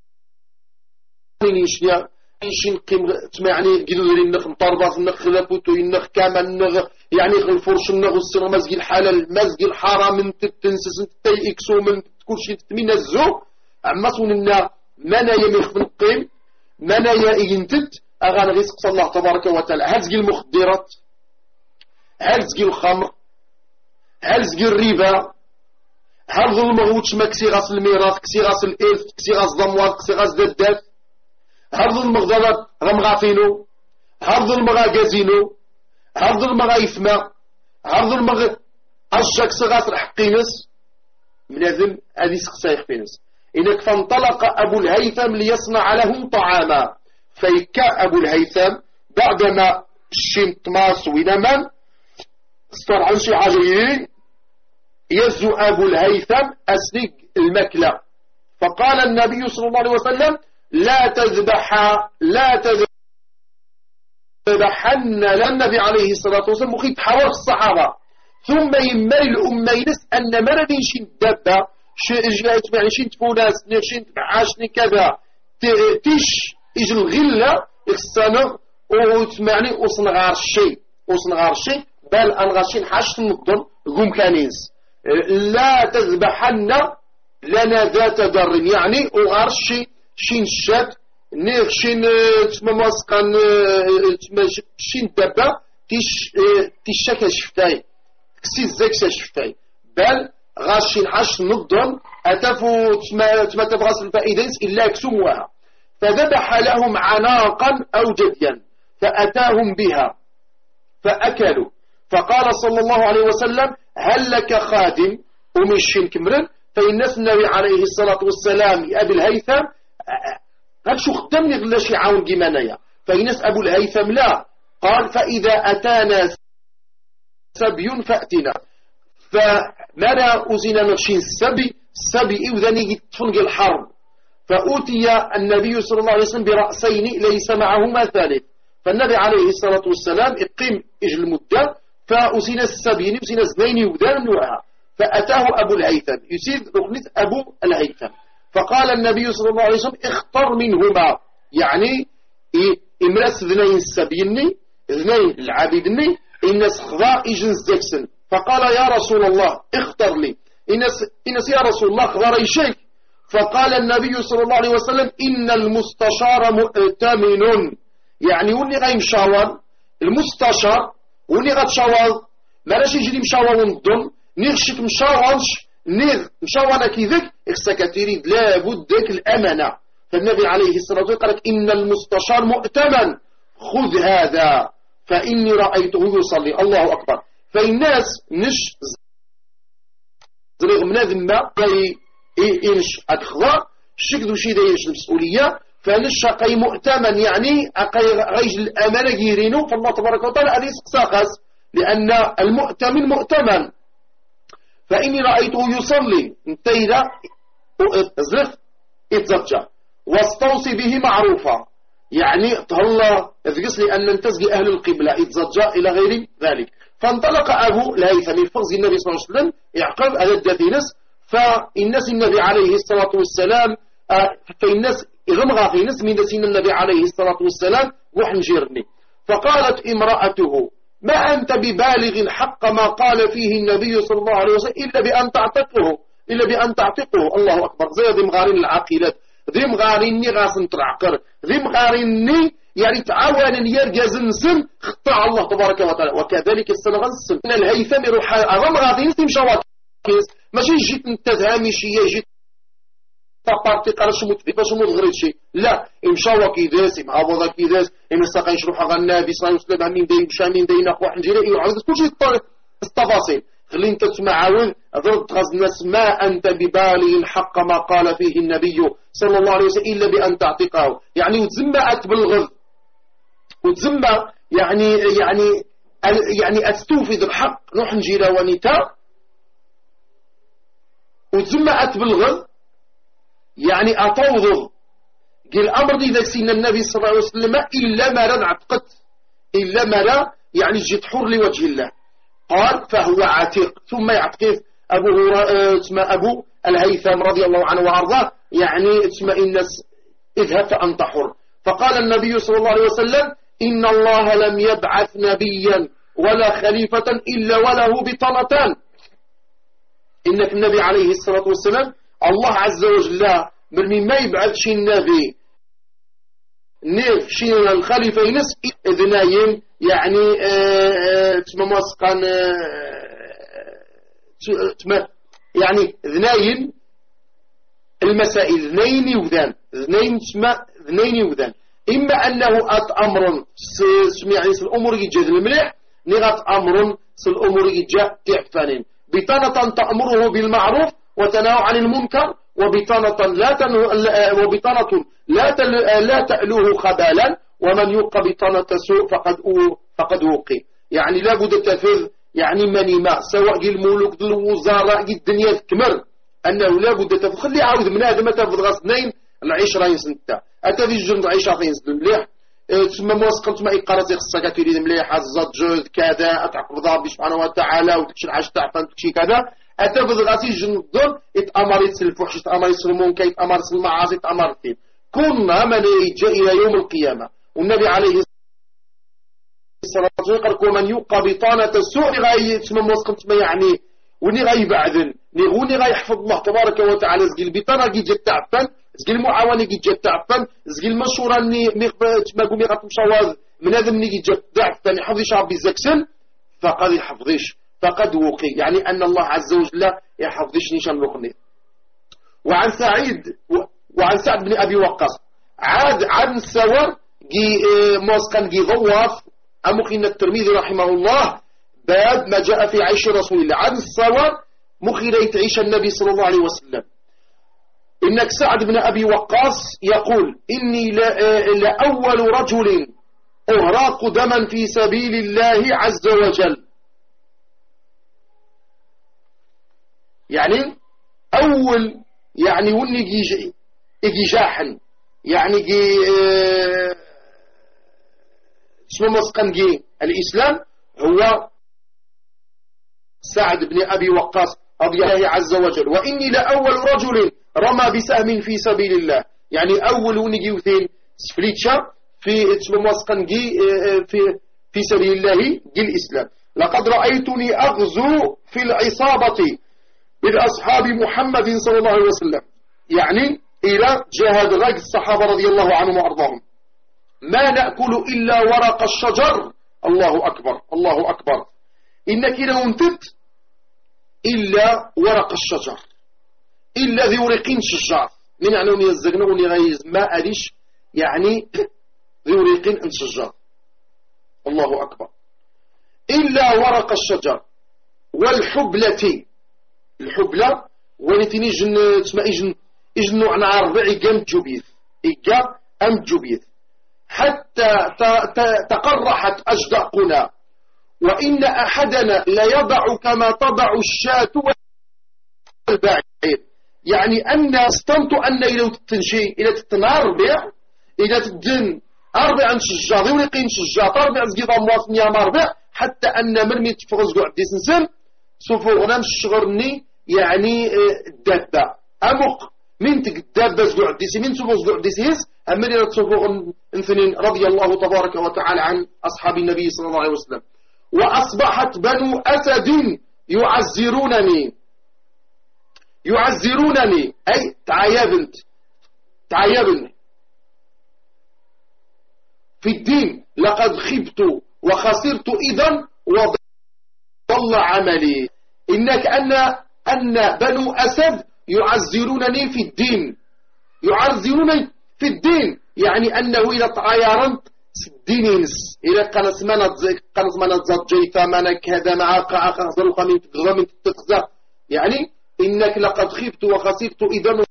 نيشيا نيشين قيم تسمعني قدر النخ مطربات النخ لابوتو النخ كامل النخ يعني الفرش النخ السر مزق الحلال مزق الحرام من تنسس تي إكسو من كل شيء من الزو أما صوننا منا يمخ من القيم منا ينتت أخذ رزق الله تبارك وتعالى هزق المخدرات هزق الخمر هزق الربا هل ظلم غوتش ما كسي غاس الميراث كسي غاس الإرث كسي غاس ضموات كسي غاس ددات هل ظلم غضبات غم غافينو هل ظلم غا جازينو هل ظلم غا إثما هل ظلم غا أشك سغاس الحقينس من هذم هذه سقسايخ فينس إنك فانطلق أبو الهيثم ليصنع لهم طعاما فيكا أبو الهيثم بعدما الشين طماس وينمان استرعن شي عجيب يزو أبو الهيثم أسلق المكلة فقال النبي صلى الله عليه وسلم لا تذبح لا تذبحن للنبي عليه الصلاة والسلام مخيط حوار الصحابة ثم يمر الأمينس أن مردين شين دبا يعني شين تفوناس شين عاشني كذا تيش إج الغلة إخسانه وتسمعني وصنغار الشيء وصنغار الشيء بل أنغاشين حاش النظر قوم كانيز لا تذبحن لنا ذات در يعني أغرشي شين شاد نيغ شين تمامسقان شين دبا تيش تيشاكا شفتاي كسي زاكسا شفتاي بل غاشين حاش نضن أتفو تما تبغاس الفائدين إلا كسموها فذبح لهم عناقا أو جديا فأتاهم بها فأكلوا فقال صلى الله عليه وسلم هل لك خادم ومشين كمرن فإن النبي عليه الصلاة والسلام أبي الهيثم هل شو خدمني غلا شي عاون جمانيا فإنس أبو الهيثم لا قال فإذا أتانا سبي فأتنا فماذا أزينا نغشين السبي السبي إذن يتفنق الحرب فأوتي النبي صلى الله عليه وسلم برأسين ليس معهما ثالث فالنبي عليه الصلاة والسلام اقيم إجل المدة فأسين السبيين أسين الزنين يودان نوعها فأتاه أبو الهيثم يسيد أغنية أبو الهيثم فقال النبي صلى الله عليه وسلم اختر منهما يعني إمراس ذنين السبيني ذنين العابدني إنس خضاء إجن الزكسن فقال يا رسول الله اختر لي إنس, إنس يا رسول الله خضار شيء فقال النبي صلى الله عليه وسلم إن المستشار مؤتمن يعني ولي غاي مشاور المستشار ولي غا تشاور مالاش يجري مشاور ونضم نغشك مشاورش نغ مشاورنا كيذك إخساك تريد لابد ذاك الأمانة فالنبي عليه الصلاة والسلام قال إن المستشار مؤتمن خذ هذا فإني رأيته يصلي الله أكبر فالناس نش زريغ من ذمة إنش أكخضا شكدو شي دايش المسؤولية فنشقي مؤتمن يعني أقي غيج الأمانة جيرينو فالله تبارك وتعالى أليس ساقس لأن المؤتمن مؤتمن فإني رأيته يصلي انتيرا زرف اتزجع واستوصي به معروفا يعني تهلا اذقس لي أن ننتزقي أهل القبلة اتزجع إلى غير ذلك فانطلق أبو الهيثم الفغز النبي صلى الله عليه وسلم يعقب على الدثينس فالناس النبي عليه الصلاة والسلام فالناس غمغا في ناس من سين النبي عليه الصلاة والسلام وحنجرني فقالت امرأته ما أنت ببالغ حق ما قال فيه النبي صلى الله عليه وسلم إلا بأن تعتقه إلا بأن تعتقه الله أكبر زي ذي مغارين العقيدات ذي مغارين غاس نترعقر ذي مغارين يعني تعاون يرجز نسن خطع الله تبارك وتعالى وكذلك السنة غنسن إن الهيثم يروح غمغا في نسن شواكيس ماشي جيت نتذهمي شي جيت تبارتي قرش متفي باش متغرد شي لا إمشاوا كيداس إمعاوضا كيداس إمساقا يشروح غا النبي صلى الله عليه وسلم همين داين بشامين داين أخوة حنجيري يعرض كل شيء التفاصيل خلي انت تسمع عاون ضربت غاز الناس ما أنت ببالغ حق ما قال فيه النبي صلى الله عليه وسلم إلا بأن تعتقه يعني وتزمعت بالغض وتزمع يعني يعني يعني أستوفد الحق نوح نجيرا ونتا وتزمعت بالغض يعني أتوضغ قال الأمر دي ذاك سينا النبي صلى الله عليه وسلم إلا ما رد عتقت إلا ما رد يعني جيت حر لوجه الله قال فهو عتيق ثم يعتقف أبو اسمه أبو الهيثم رضي الله عنه وأرضاه يعني اسمه الناس اذهب فأنت حر فقال النبي صلى الله عليه وسلم إن الله لم يبعث نبيا ولا خليفة إلا وله بطنتان إنك النبي عليه الصلاة والسلام الله عز وجل من ما يبعث شي النبي نيف شي الخليفة ينس اذنين يعني تسمى موسقا تسمى يعني اذنين المسائل اذنين وذان اذنين تسمى اذنين وذان إما أنه أت أمر يعني الأمور يجد المليح نغت أمر الأمور يجد تعفانين بطانة تأمره بالمعروف وتنهى عن المنكر وبطانة لا تنهو وبطانة لا تل لا تألوه خبالا ومن يوقى بطانة سوء فقد فقد وقي يعني لا بد تفذ يعني مني ما سواء الملوك الوزراء الدنيا تكمر أنه لا بد تفذ خلي عاود من هذا ما تفذ غصنين العشرين سنة أتذي جند عشرين سنة مليح تسمى موسقلت ما إقارتي خصك تريد مليح الزاد جود كذا أتعقب ربي سبحانه وتعالى وتكشي العاش تعفن تكشي كذا أتفذ غاسي جندون اتأمر الفحش اتأمر المنكر اتأمر المعاصي اتأمر الدين كنا من جاء إلى يوم القيامة والنبي عليه الصلاة والسلام قال من يوقى بطانة السوء غاي تسمى موسقلت ما يعني وني غاي بعدن نغوني غاي يحفظ الله تبارك وتعالى زقي البطانة جي جت تعفن زقي المعاونة جي جت تعفن زقي المشورة ني مخبت ما قومي غات مشاواذ من هذا مني جي جت تعفن يحفظش ربي زكسن فقد يحفظش فقد وقي يعني أن الله عز وجل يحفظش نيشان لقني وعن سعيد وعن سعد بن أبي وقاص عاد عن سور جي موسقن جي غواف أمخين الترمذي رحمه الله باب ما جاء في عيش رسول الله عن السور مخي يتعيش النبي صلى الله عليه وسلم إنك سعد بن أبي وقاص يقول إني لأول رجل أهراق دما في سبيل الله عز وجل يعني أول يعني وني يجي يجي جاحن يعني يجي اسمه مسقن جي الإسلام هو سعد بن أبي وقاص رضي الله عز وجل وإني لأول رجل رمى بسهم في سبيل الله يعني أول ونجي وثين سفليتشا في اسمه مسقن جي في في سبيل الله جي الإسلام لقد رأيتني أغزو في العصابة بالأصحاب محمد صلى الله عليه وسلم يعني إلى جهاد غير الصحابة رضي الله عنهم وأرضاهم ما نأكل إلا ورق الشجر الله أكبر الله أكبر إنك لو انتت إلا ورق الشجر إلا ذي ورقين شجار من يعني يزقنوني غيز ما أريش يعني ذي ورقين شجار الله أكبر إلا ورق الشجر والحبلة الحبلة ولتني جن تسمى إجن إجن نوع عرض إيجام جبيث إيجا أم جبيث حتى تقرحت أجداقنا وإن أحدنا ليضع كما تضع الشاة والبعير. يعني أن استنت أن إلى تنشي إلى تتنار بيع إلى تدن أربع نشجاضي ولقين شجاط أربع زقيضة مواصن يا مربع حتى أن مرمي تفغز قعد دي سنسن سوفو غنام الشغرني يعني الدابة أمق من تقدابة قعد دي سمين سوفو قعد دي سيس أمري سوفو انثنين رضي الله تبارك وتعالى عن أصحاب النبي صلى الله عليه وسلم. وأصبحت بنو أسد يعزرونني يعزرونني أي تعيبنت تعيبني في الدين لقد خبت وخسرت إذن وضل عملي. إنك أن أن بنو أسد يعزرونني في الدين يعزرونني في الدين يعني أنه إذا تعيرنت دينينس إذا قنص منات قنص منات زاد جيتا منك هذا معاق أخذ خمين تغرمين تتخزى يعني إنك لقد خبت وخسرت إذن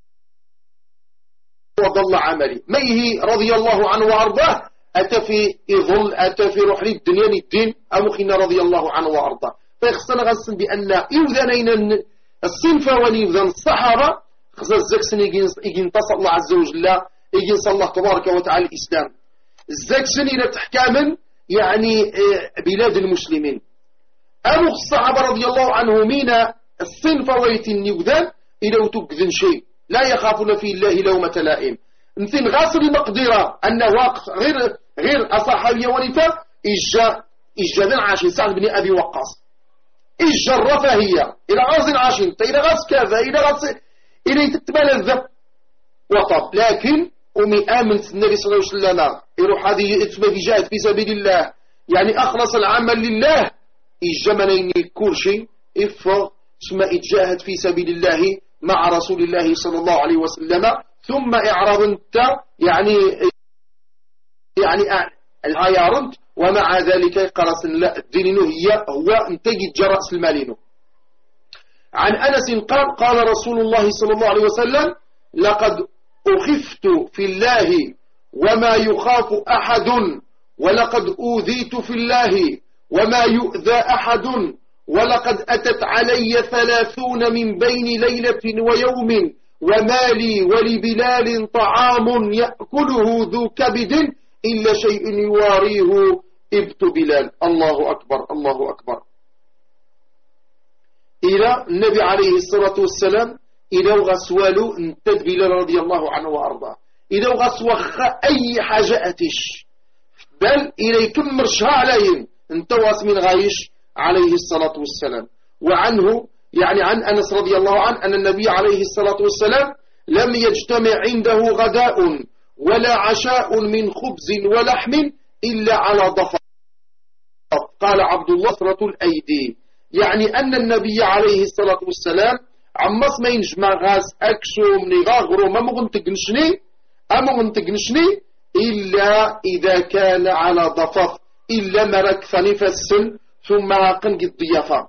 وضل عملي. ميه رضي الله عنه وأرضاه أتى في إظل أتى في روح الدنيا الدين أمخنا رضي الله عنه وأرضاه. فيخصنا غسن بأن إذنين الصنف وليذن الصحابة خصنا الزكسن يجي انتصر الله عز وجل يجي صلى الله تبارك وتعالى الإسلام الزكسن إلى تحكاما يعني بلاد المسلمين. أمخ الصحابة رضي الله عنهم مين الصنف ويتن يبذن إلى تقذن شيء لا يخافون في الله لومة لائم. مثل غاصر المقدرة أنه واقف غير غير أصحابية ونفا إجا إجا ذن عاشين سعد بن أبي وقاص إجا الرفاهية إلى غاص عاشين إلى غاص كذا إلى غاص إلى تتبلذ وطب. لكن أمي آمنت النبي صلى الله عليه وسلم يروح هذه إثبات جاهد في سبيل الله يعني أخلص العمل لله إجا منين كل شيء إفا ثم إتجاهد في سبيل الله مع رسول الله صلى الله عليه وسلم ثم إعرضنت يعني يعني العيارنت ومع ذلك قرص لا الدين هي هو انتجد جرأس المالين. عن أنس قال قال رسول الله صلى الله عليه وسلم لقد أخفت في الله وما يخاف أحد ولقد أوذيت في الله وما يؤذى أحد ولقد أتت علي ثلاثون من بين ليلة ويوم ومالي ولبلال طعام يأكله ذو كبد إلا شيء يواريه إبت بلال. الله أكبر الله أكبر. إلى النبي عليه الصلاة والسلام إلى غسوالو انتد بلال رضي الله عنه وأرضاه إلى غسوخ أي حاجة أتش بل إلى كمر شها عليهم انتواس من غايش عليه الصلاة والسلام. وعنه يعني عن أنس رضي الله عنه أن النبي عليه الصلاة والسلام لم يجتمع عنده غداء ولا عشاء من خبز ولحم إلا على ضفر. قال عبد الله ثرة الأيدي يعني أن النبي عليه الصلاة والسلام عمص ما ينجمع غاز أكسو من غاغرو ما مغن تقنشني أما مغن تقنشني إلا إذا كان على ضفف إلا مرك ثنيف السن ثم قنق الضيافة.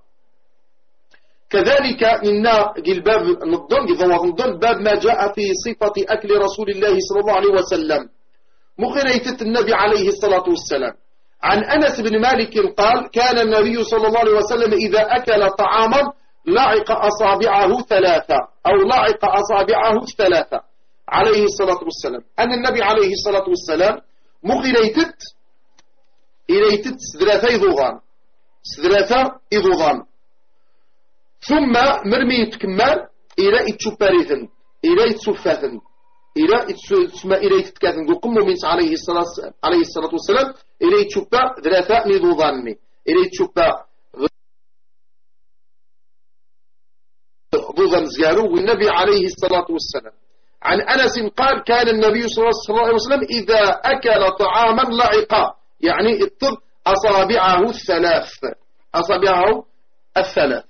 كذلك إن الباب نضن نضن باب ما جاء في صفة أكل رسول الله صلى الله عليه وسلم مخريتة النبي عليه الصلاة والسلام. عن أنس بن مالك قال كان النبي صلى الله عليه وسلم إذا أكل طعاما لعق أصابعه ثلاثة أو لعق أصابعه ثلاثة عليه الصلاة والسلام. أن النبي عليه الصلاة والسلام مخريتة إليتت سدراثة إذوغان سدراثة إذوغان ثم مرمي تكمل إلى إتشوباريثن إلى إتسوفاثن إلى إتسمى إلى إتكاثن قم من عليه الصلاة عليه الصلاة والسلام إلى إتشوبا ثلاثة نذوظانمي إلى إتشوبا ضوضا زيارو والنبي عليه الصلاة والسلام. عن أنس قال كان النبي صلى الله عليه وسلم إذا أكل طعاما لعق يعني الطب أصابعه الثلاث أصابعه الثلاث.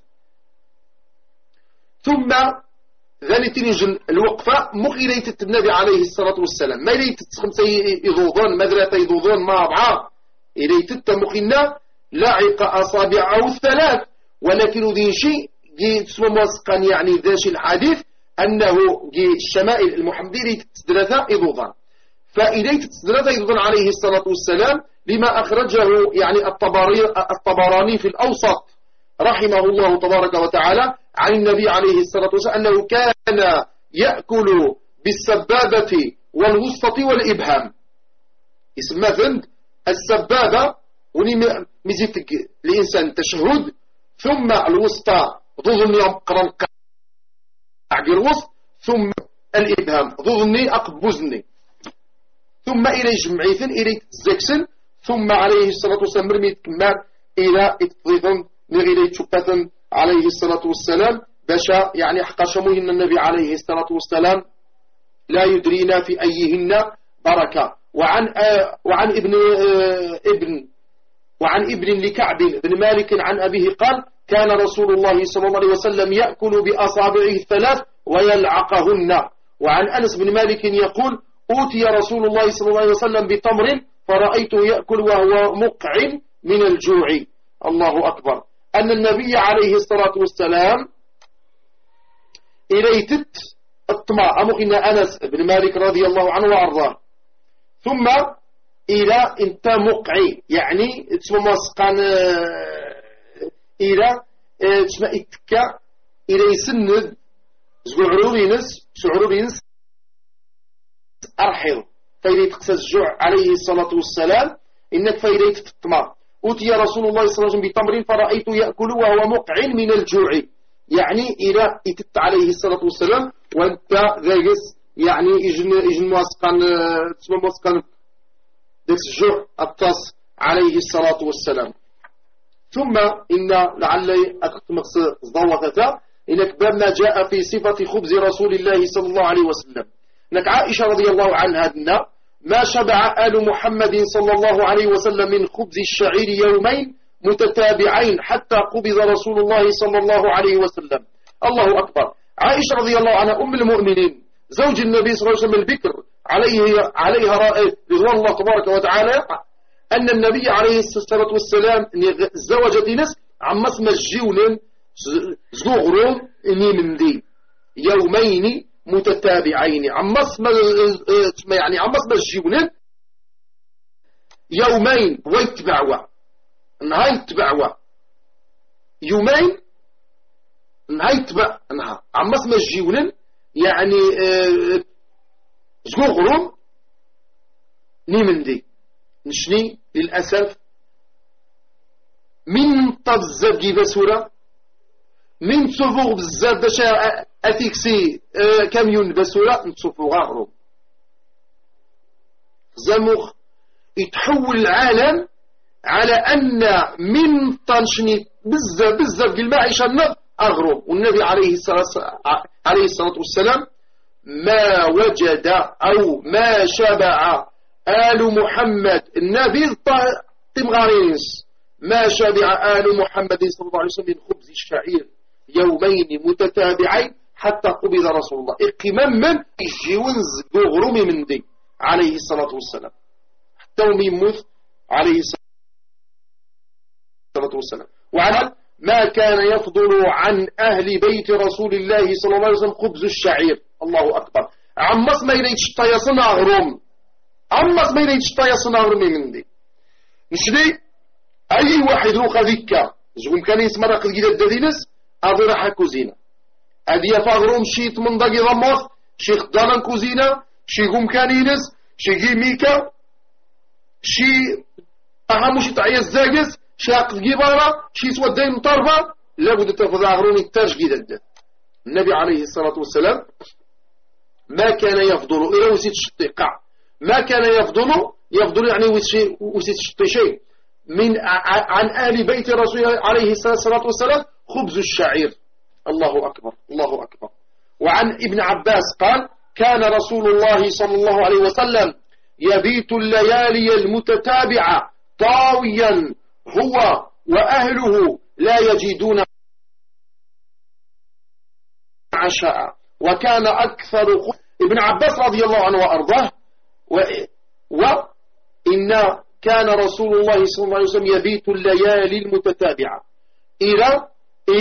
ثم ذلك تنجن الوقفة مخيلية النبي عليه الصلاة والسلام ما إليت خمسة يضوضون مدرة يضوضون مع بعض إليت التمخنا لعق أصابعه الثلاث. ولكن ذي شيء تسمى موسقا يعني ذاش الحديث أنه الشمائل المحمدية ثلاثة يضوضان. فإليت تسدرت أيضا عليه الصلاة والسلام لما أخرجه يعني الطبراني في الأوسط رحمه الله تبارك وتعالى عن النبي عليه الصلاة والسلام أنه كان يأكل بالسبابة والوسطى والإبهام. اسمه فند السبابة ونمزيتك الإنسان تشهد، ثم الوسطى ضظني قرن قعقر الوسط، ثم الإبهام ضظني أقبوزني، ثم إلي جمعيثن إلي تزكسن، ثم عليه الصلاة والسلام مرمي كمار إلى إتضيثن نغيلي تشبثن عليه الصلاة والسلام باشا يعني حقشموهن النبي عليه الصلاة والسلام لا يدرينا في أيهن بركة. وعن آه وعن ابن آه ابن وعن ابن لكعب بن مالك عن أبيه قال كان رسول الله صلى الله عليه وسلم يأكل بأصابعه الثلاث ويلعقهن. وعن أنس بن مالك يقول أوتي رسول الله صلى الله عليه وسلم بتمر فرأيته يأكل وهو مقع من الجوع. الله أكبر. أن النبي عليه الصلاة والسلام إليتت الطمع أمقنا أنس بن مالك رضي الله عنه وأرضاه، ثم إلى انت مقعي يعني تسمى مسقان إلى تسمى إتكا إلى يسند زعرورينس شعرورينس أرحل فإلي تقسى الجوع عليه الصلاة والسلام إنك فإلي تتطمع. أوتي رسول الله صلى الله عليه وسلم بتمر فرأيت يأكل وهو مقع من الجوع، يعني إلى إتت عليه الصلاة والسلام وأنت ذاقس يعني إجن إجن موسقان تسمى موسقان ديك الجوع الطاس عليه الصلاة والسلام. ثم إن لعلي أكتمقص ضوثتا إنك بما جاء في صفة خبز رسول الله صلى الله عليه وسلم إنك عائشة رضي الله عنها دنا ما شبع آل محمد صلى الله عليه وسلم من خبز الشعير يومين متتابعين حتى قبض رسول الله صلى الله عليه وسلم. الله أكبر. عائشة رضي الله عنها أم المؤمنين زوج النبي صلى الله عليه وسلم البكر عليه عليها رضوان الله تبارك وتعالى أن النبي عليه الصلاة والسلام زوجت ناس عم اسم الجيون زغرون إني من دي يومين متتابعين عم اسم يعني عم اسم الجيون يومين ويتبعوا نهاية تبعوا يومين نهاية تبع نها عم اسم الجيون يعني زغرون ني من دي نشني للأسف من طب الزاب جيبا سورة من تصفوغ بزاف باش أتيكسي اه كاميون بسورة نتصفوغ غاغرو زموخ يتحول العالم على أن من طنشني بزاف بزاف ديال المعيشة النظر أغرو. والنبي عليه الصلاة عليه الصلاة والسلام ما وجد أو ما شبع آل محمد النبي تمغارينس ما شبع آل محمد صلى الله عليه وسلم من خبز الشعير يومين متتابعين حتى قبض رسول الله اقمام من الجيونز غرومي من دي عليه الصلاة والسلام حتى يموت عليه الصلاة والسلام. وعن ما كان يفضل عن أهل بيت رسول الله صلى الله عليه وسلم خبز الشعير. الله أكبر. عمس ما يريد شطيصنا غروم عمس ما يريد شطيصنا غرومي من دي نشري أي واحد روخ ذكا زغم كان يسمى قد جدا الددينس أضي راح كوزينة أدي فاغروم شيت من ضاقي ضموث شي خدانا كوزينة شي قوم كانينس شي جي ميكا شي أهمو شي تعيى الزاقس شي عقد جيبارا شي سودين مطرفة لابد تفضل أغرون التاج جدا. النبي عليه الصلاة والسلام ما كان يفضل إلى وسيت شطيقع ما كان يفضل يفضل يعني وسيت شطي شيء من عن آل بيت رسول الله عليه الصلاة والسلام خبز الشعير. الله أكبر الله أكبر. وعن ابن عباس قال كان رسول الله صلى الله عليه وسلم يبيت الليالي المتتابعة طاويا هو وأهله لا يجدون عشاء وكان أكثر ابن عباس رضي الله عنه وأرضاه وإن كان رسول الله صلى الله عليه وسلم يبيت الليالي المتتابعة إلى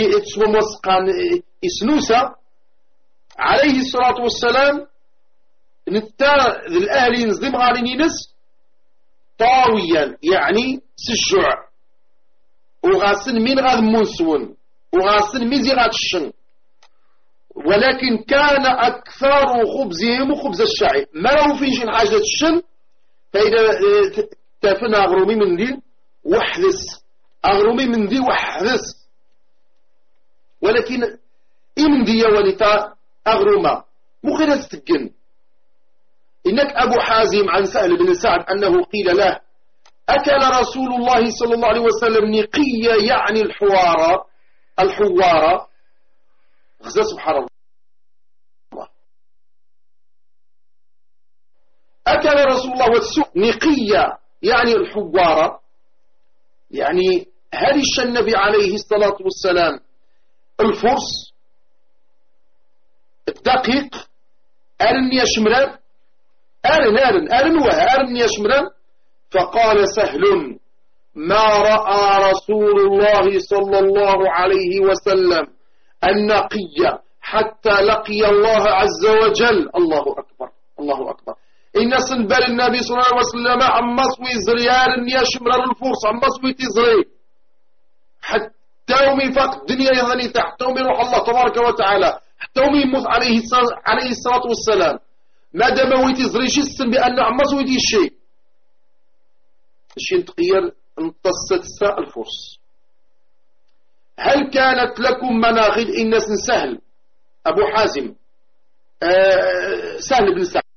مسقان إسنوسة عليه الصلاة والسلام نتا الأهل ينزم غالين ينس طاويا يعني سجع وغاسن من غاد منسون وغاسن ميزي غاد الشن، ولكن كان أكثر خبزهم خبز الشعير، ما له فين شي حاجة الشن. فإذا تافن أغرومي من دي وحدث أغرومي من دي وحدث، ولكن إمن دي ولتا أغروما مخيرة تتقن. إنك أبو حازم عن سهل بن سعد أنه قيل له أكل رسول الله صلى الله عليه وسلم نقية يعني الحوارة الحوارة غزة سبحان الله. أكل رسول الله والسوء نقية يعني الحوارة، يعني هرش النبي عليه الصلاة والسلام الفرس الدقيق أرن يشمران أرن أرن أرن وها أرن يشمران. فقال سهل ما رأى رسول الله صلى الله عليه وسلم النقي حتى لقي الله عز وجل. الله أكبر الله أكبر. إن سنبال النبي صلى الله عليه وسلم عما سوي زريان يشمر الفرس عما سوي تزري حتى يوم فاق الدنيا يظني تحت يوم يروح الله تبارك وتعالى حتى يوم يموت عليه عليه الصلاة والسلام ما دام ويتي زري شي السن بأن عما سوي دي الشيء الشيء تغير امتصت ساء الفرس. هل كانت لكم مناخل؟ إن سهل أبو حازم آه سهل بن سعد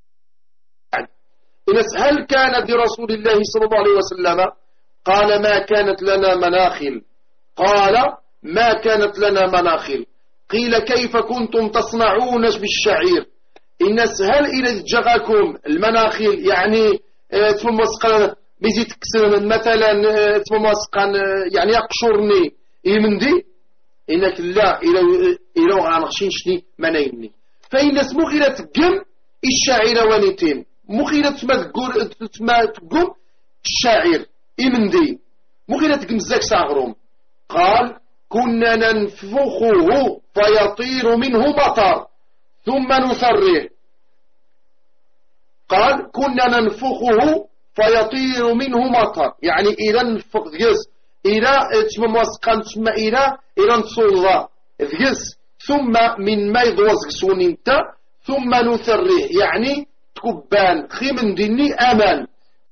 هل كانت لرسول الله صلى الله عليه وسلم؟ قال ما كانت لنا مناخل. قال ما كانت لنا مناخل. قيل كيف كنتم تصنعون بالشعير؟ إن هل إلى جغاكم المناخل يعني ثم مسقا بيزي تكسر مثلا ثم مسقا يعني يقشرني يمندي إنك لا إلى إلى غانخشين شني منايني. فإن اسمه إلى تقم الشعير ونيتين مخيلة تما تقوم الشاعر إمندي مخيلة تقوم الزاك ساغروم. قال كنا ننفخه فيطير منه مطر ثم نثريه. قال كنا ننفخه فيطير منه مطر يعني إلى نفخ ذيس إلى تما موسقا تما إلى إلى نتصوضا ذيس ثم من ما يضوزك سونينتا ثم نثريه يعني تكبان خيمن ديني أمان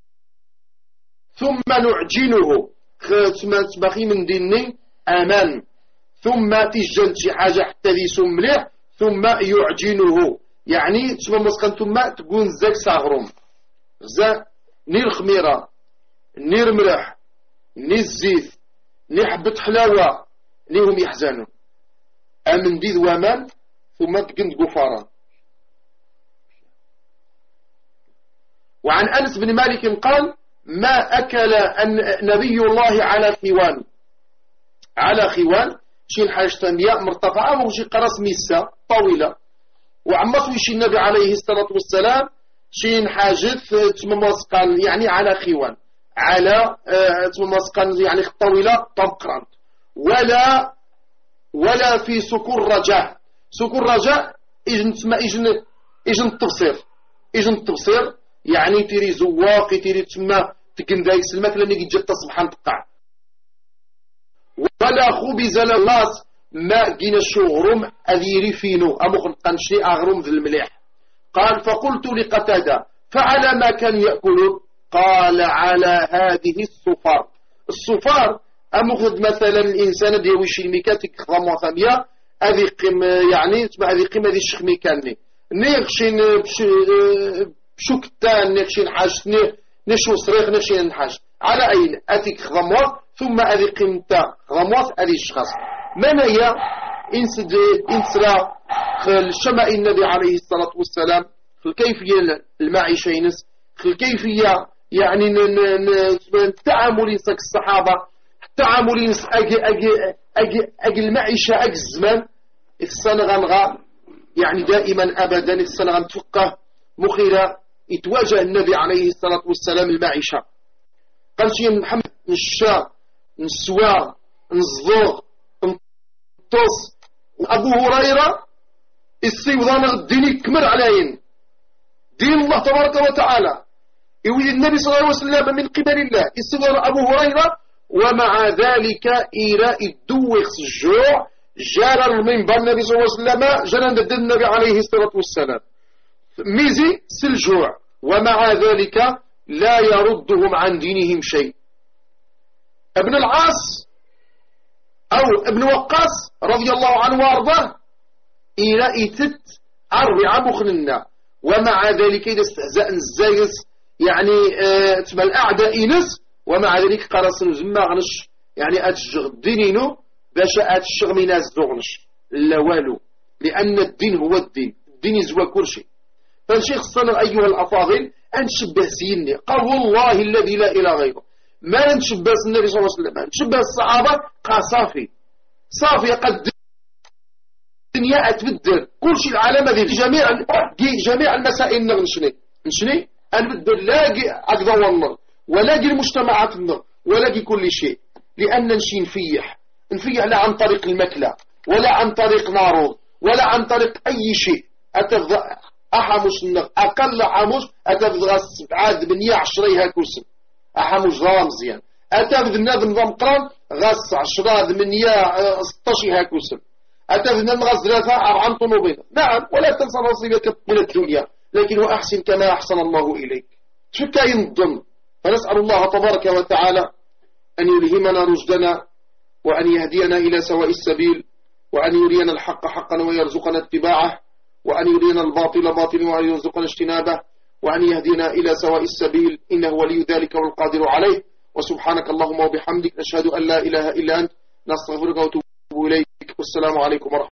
ثم نعجنه ثم خيمن ديني أمان ثم تجن شي حاجة حتى ذي سملح ثم يعجنه يعني ثم مسخن ثم تكون زاك ساغروم زا نير خميرة نير ملح نير الزيت نير حبة حلاوة ليهم يحزنون أمن ديذ ومان ثم تكون قفارا. وعن أنس بن مالك قال ما أكل نبي الله على خوان على خوان شين حاجة تنبياء مرتفعة وشي قرص ميسة طويلة وعمصوي شي النبي عليه الصلاة والسلام شين حاجة تممسقا يعني على خوان على تممسقا يعني طويلة طبقرا ولا ولا في سكر رجاء. سكر رجاء إجن تسمى إجن إجن التبصير إجن التبصير يعني تيري زواقي تيري تسمى تكن دايس الماكلة اللي جات تصبحان تقع ولا خبز للناس ما جينا الشغرم أذيري فينو أمو خلقنشي أغرم ذي المليح. قال فقلت لقتادة فعلى ما كان يأكلون؟ قال على هذه الصفار. الصفار أمخذ مثلا الإنسان ديويش الميكاتيك خضم وثمية هذه قيم يعني تسمى هذه قيمة ذي الشيخ ميكاني نيغشين بشكتان نيغشين حاج نشو صريخ نيغشين نحاج على أين أتيك خضموات ثم هذه قيمتا خضموات هذه الشخص من هي إنسد إنسرا الشمائل النبي عليه الصلاة والسلام الكيفية المعيشة ينس الكيفية يعني التعامل ينسك الصحابة التعامل ينس أجي أجي أجي أجي المعيشة أجي الزمان السنة غنغا يعني دائما أبدا السنة غنتفقه مخيرة يتواجه النبي عليه الصلاة والسلام المعيشة قال شيء محمد نشا نسوا نصدوغ نطوس أبو هريرة السيوضان الديني كمر عليين دين الله تبارك وتعالى يولي النبي صلى الله عليه وسلم من قبل الله استغفر أبو هريرة ومع ذلك إلى الدوخ الجوع جار المنبر النبي صلى الله عليه وسلم جرى ضد النبي عليه الصلاة والسلام ميزي سلجوع ومع ذلك لا يردهم عن دينهم شيء. ابن العاص أو ابن وقاص رضي الله عنه وارضاه إلى إتت أربع مخننا ومع ذلك إذا استهزاء الزايس يعني اه تبع الأعداء نس ومع ذلك قرص نزمى غنش يعني أتشغ دينينو باش أتشغ من أزدغنش لا والو لأن الدين هو الدين الدين يزوى كل شيء. فالشيخ الصنع أيها الأفاضل أنشبه سيني قال والله الذي لا إله غيره ما نشبه النبي صلى الله عليه وسلم نشبه الصحابة قال صافي صافي قد الدنيا أتبدل كل شيء العالم ذي جميع جميع المسائل نشني نشني أنبدل لاقي أقضى والله ولاقي المجتمعات النظر ولاقي كل شيء لأن نشي نفيح نفيح لا عن طريق المكلة ولا عن طريق نارود ولا عن طريق أي شيء أتفضل أحمش النغ أقل حمش أتفضل عاد بنية عشريها كوسم أحمش رامزيان أتفضل النظم نظام قرام غص عشرة بنية ستاشيها كوسم أتفضل نغص ثلاثة أربعة طنوبين نعم ولا تنسى نصيبك من الدنيا لكن وأحسن كما أحسن الله إليك شكا ينضم. فنسأل الله تبارك وتعالى أن يلهمنا رشدنا وأن يهدينا إلى سواء السبيل وأن يرينا الحق حقا ويرزقنا اتباعه وأن يرينا الباطل باطلا وأن يرزقنا اجتنابه وأن يهدينا إلى سواء السبيل إنه ولي ذلك والقادر عليه. وسبحانك اللهم وبحمدك نشهد أن لا إله إلا أنت نستغفرك ونتوب إليك والسلام عليكم ورحمة الله.